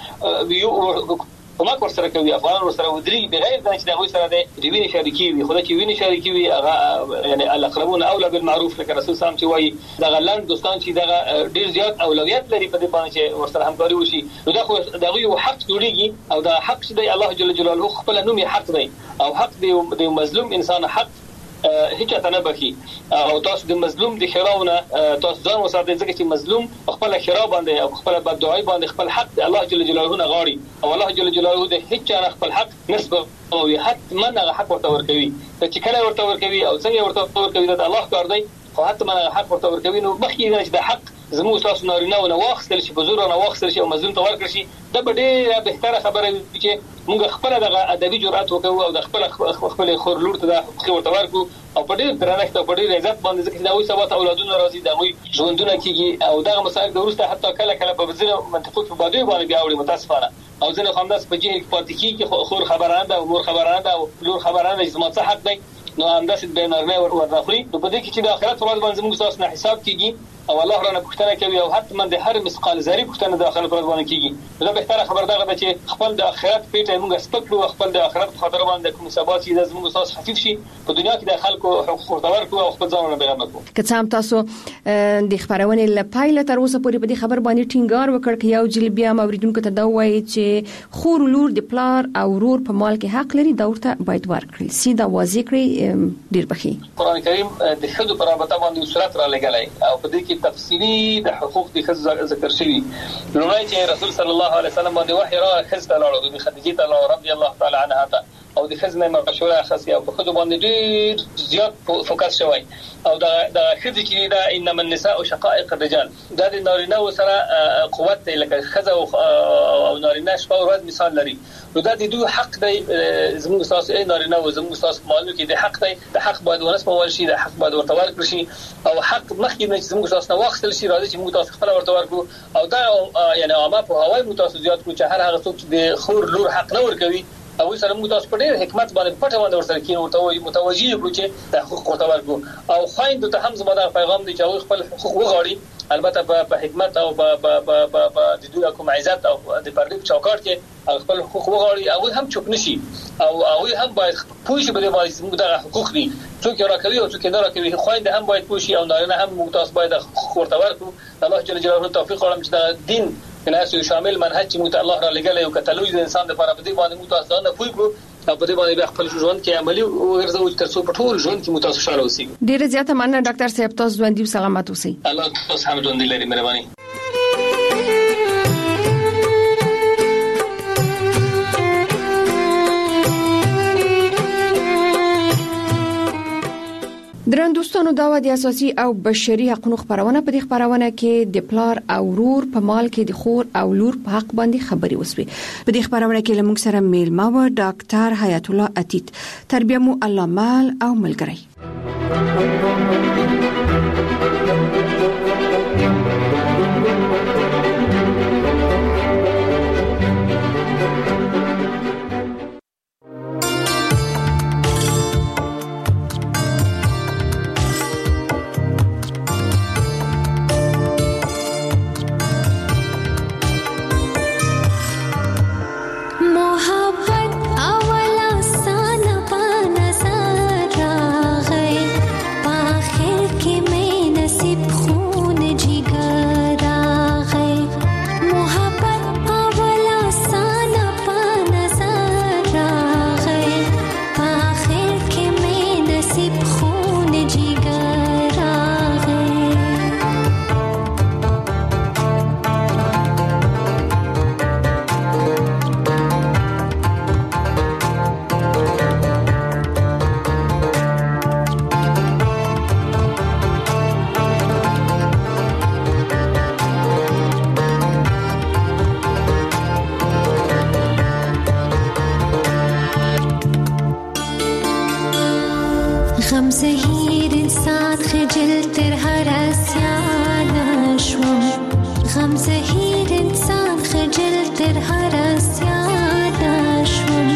یو کومه ورسره کوي افغان ورسره ودري بغیر د چې دغه سره د وینې شریکي وي خدای چې وینې شریکي وي هغه یعنی الاقربون اولى بالمعروف لکه رسول صلی الله علیه وسلم چې وایي دغه لاند دوستان چې دغه ډیر زیات اولویت لري په دې باندې چې ورسره همکاري وشي نو دا خو دغه یو حق جوړیږي او دا حق چې الله جل جلاله خپل نوم یې حق دی او حق دی مظلوم انسان حق هیڅ ته نه بخي او تاسو د مظلوم د خراونه تاسو ځان وساتئ ځکه چې مظلوم خپل خرا باندې او خپل بددعای باندې خپل حق الله جل جلاله نه غاړي او الله جل جلاله د هیڅ نه خپل حق نسبه او حتما هغه حق ورته ورکوي چې کله ورته ورکوي او څنګه ورته ورکوي دا الله کار دی خو حتما هغه حق ورته ورکوي نو مخکې چې د حق زموږ تاسو نارینه او نواخستل شي په زور او نواخستل شي او مظلوم ته ورکړي شي دا به ډېره بهتره خبره وي چې موږ خپل دغه ادبي جرأت وکړو او د خپل خور لور ته د حقوق ورته ورکړو او په ډېر درنښت او په ډېر عزت باندې ځکه دا وي سبا ته اولادونه راځي دا وي ژوندونه کیږي او دغه مسائل د ورسته حتی کله په ځینو منطقو په بادوي باندې بیا وړي متاسفانه او ځینې خامداس په جهل کې پاتې کیږي خور خبرانه ده او مور خبرانه ده او لور خبرانه چې زما څه حق دی نو انداز به نرمه ورنخري نو په دې کې چې د آخرت ورځ باندې موږ تاسو نه حساب کیږي او الله رانه پوښتنه کوي او حتما د هر مثقال ذره پوښتنه د آخرت ورځ باندې کیږي دا به تر خبر ده چې خپل د آخرت پیټه موږ سپکلو خپل د آخرت خاطر باندې کوم سبا چې د موږ تاسو خفيف شي په دنیا کې د خلکو حقوق ورته ورکړو او خپل ځان نه بیان کړو که څه هم تاسو د خبرونه لپاره تر اوسه پورې په دې خبر باندې ټینګار وکړ چې یو جل بیا موریدونکو ته دا وایي چې خور لور د پلار او ورور په مال کې حق لري دا ورته باید ورکړي سیده واضح کړی ډیر بخي قران کریم د خود پر رابطه باندې صورت را لګلای او په دې کې تفصیلی د حقوق د خزر ذکر شوی لومړی چې رسول صلی الله علیه وسلم باندې وحی را خزته لاړو د خدیجه رضی الله تعالی عنها او د خزنه مشوره خاصه او په خود باندې ډیر زیات فوکس شوی او د خزې چې دا انما النساء شقائق الرجال دا د نارینه سره قوت لکه خزه او نارینه شپه او ورځ مثال لري نو دا د دوی حق دی زموږ تاسو نارینه او زموږ تاسو مالو کې د حق دی د حق باید ورسپول شي د حق باید ورته ورکړي شي او حق مخکې نه چې زموږ تاسو نه واخستل شي راځي چې موږ تاسو خپل ورته ورکړو او دا یعنی عامه په هوای متاسفات کو چې هر هغه څوک چې د خور لور حق نه ورکوي او سره موږ تاسو په ډېر حکمت باندې پټه باندې ورسره کینو ورته متوجي کړو چې د حقوق ورته ورکړو او خاين د هم زموږ د پیغام دی چې خپل حقوق وغواړي البته په حکمت او په د دوی کوم عزت او د پردیب چوکاټ کې خپل حقوق وغواړي او هم چوک نشي او هم باید پوه شي به موږ د حقوق دي څوک راکوي او څوک نه راکوي خاين هم باید پوه شي او نارینه هم موږ تاسو باید حقوق ورته ورکړو الله جل جلاله توفیق ورکړي چې د دین کناسو شامل منهج چې موږ الله را لګلې او کتلوي د انسان لپاره په دې باندې موږ تاسو نه پوي کړو او په دې باندې خپل ژوند کې عملی ورزو تر څو په ټول ژوند کې موږ تاسو شاله اوسئ ډیره زیاته مننه ډاکټر صاحب تاسو ژوند دي سلامات اوسئ الله تاسو هم ژوند لري مهرباني درن دوستانو دا د اساسي او بشري حقوقو خبرونه په دې خبرونه کې د پلار او ورور په مال کې د خور او لور په حق باندې خبري وسوي په دې خبرونه کې لمونږ سره میلمه و ډاکټر حیات الله عتیق تربیه مو الله مال او ملګری आखिर در هر اسیان شوم غم زهیر انسان خجل در هر اسیان شوم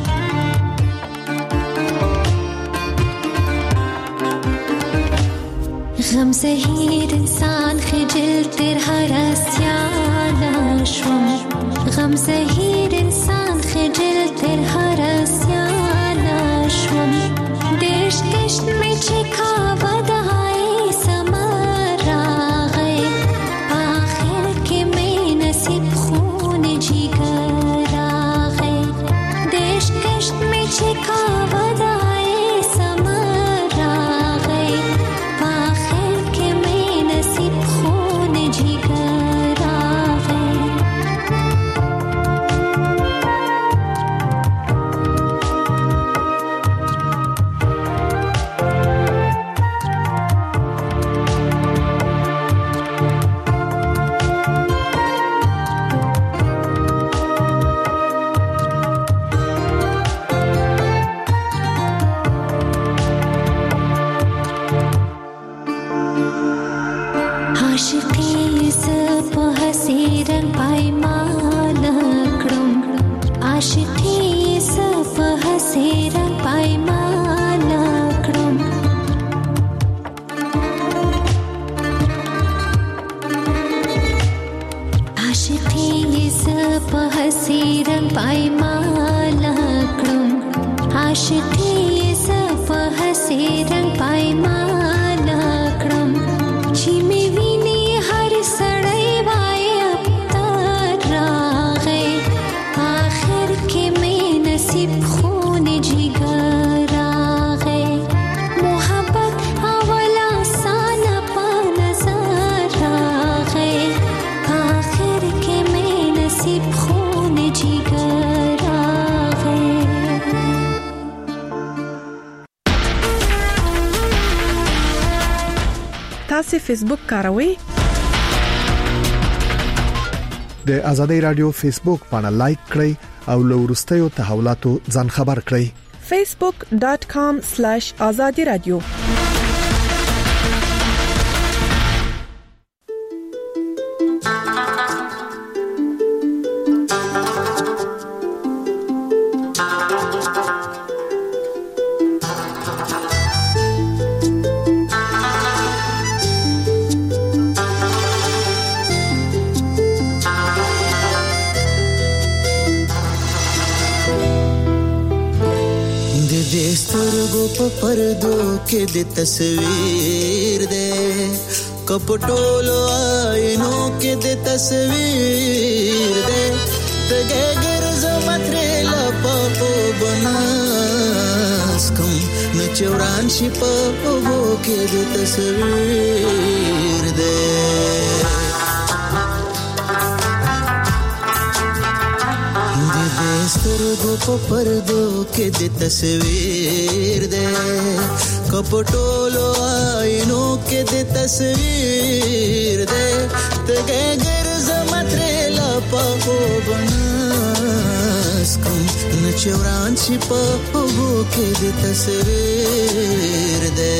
غم زهیر انسان خجل در هر اسیان شوم غم زهیر انسان خجل در هر اسیان شوم دشت کشت میں چکا ودائی سمر راغے آخر کے میں نصیب خون جگر آغے دشت کشت میں چکا ودائی سمر راغے آخر کے میں نصیب خون جگر آغے عاشقی زپ حسیرن پایمان کړم عاشقی زپ حسیرن پایمان کړم عاشقی زپ حسیرن پایمان کړم عاشقی زپ حسیرن پایمان کړم چې می ویني هر سړی وای ابتر راغی آخر کې می نصیب خون جگر راغی محبت اولا سان په نظر راغی آخر کې می نصیب خون جگر راغی تاسو فیسبوک کاروئ؟ د آزادۍ رادیو فیسبوک باندې لایک کړئ او له وروستیو تحولاتو ځان خبر کړئ. facebook.com/azadi radio پردو کې د تصویر دې کپټولو آینو کې د تصویر دې تګه ګرځ متره لپو بناس کوم نو چوران شي په وو کې د تصویر دې سترګو په پردو کې د تصویر دې کپټولو آینو کې د تصویر دې تګه ګرځ متره لپو بناس کوم نچوران شي په وو کې د تصویر دې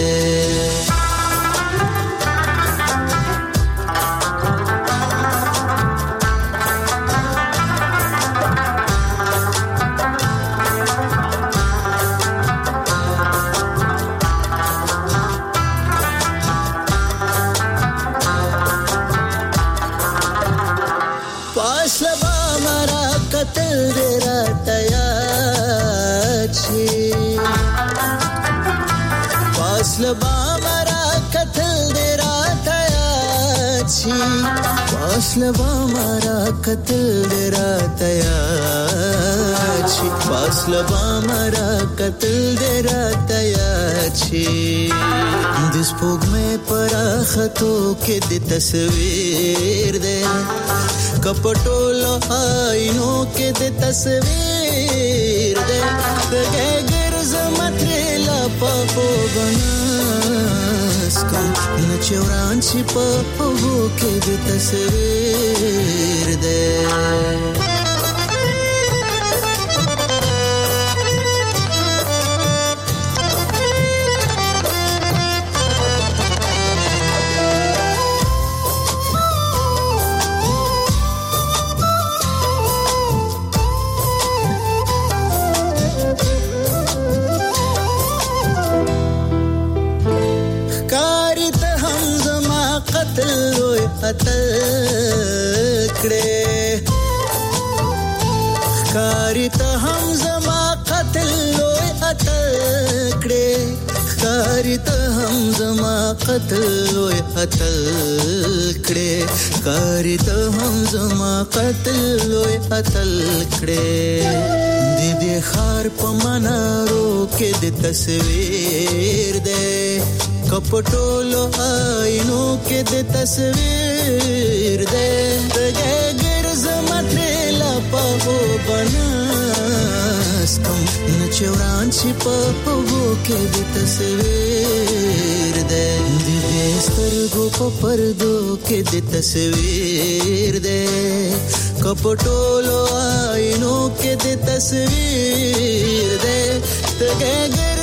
فاصله مارا قتل راته یاد شي فاصله مارا قتل راته یاد شي د سپوږمۍ پر خطو کې د تصویر دې کپټولو آینو کې د تصویر دې دغه ګرځ متره لا په بناس کوم نچوران شي په وو کې د تصویر دې قتل لوی قتل کړې ښکاری ته هم زما قتل لوی قتل کړې ښکاری ته هم زما قتل لوی قتل کړې ښکاری ته هم زما قتل لوی قتل کړې دې خار په منارو کې د تصویر دې کپټولو آینو کې د تصویر دې دغه ګرز مترلا په بناس کم نچوران چې په وو کې د تصویر دې دې سترګو په پردو کې د تصویر دې کپټولو آینو کې د تصویر دې دغه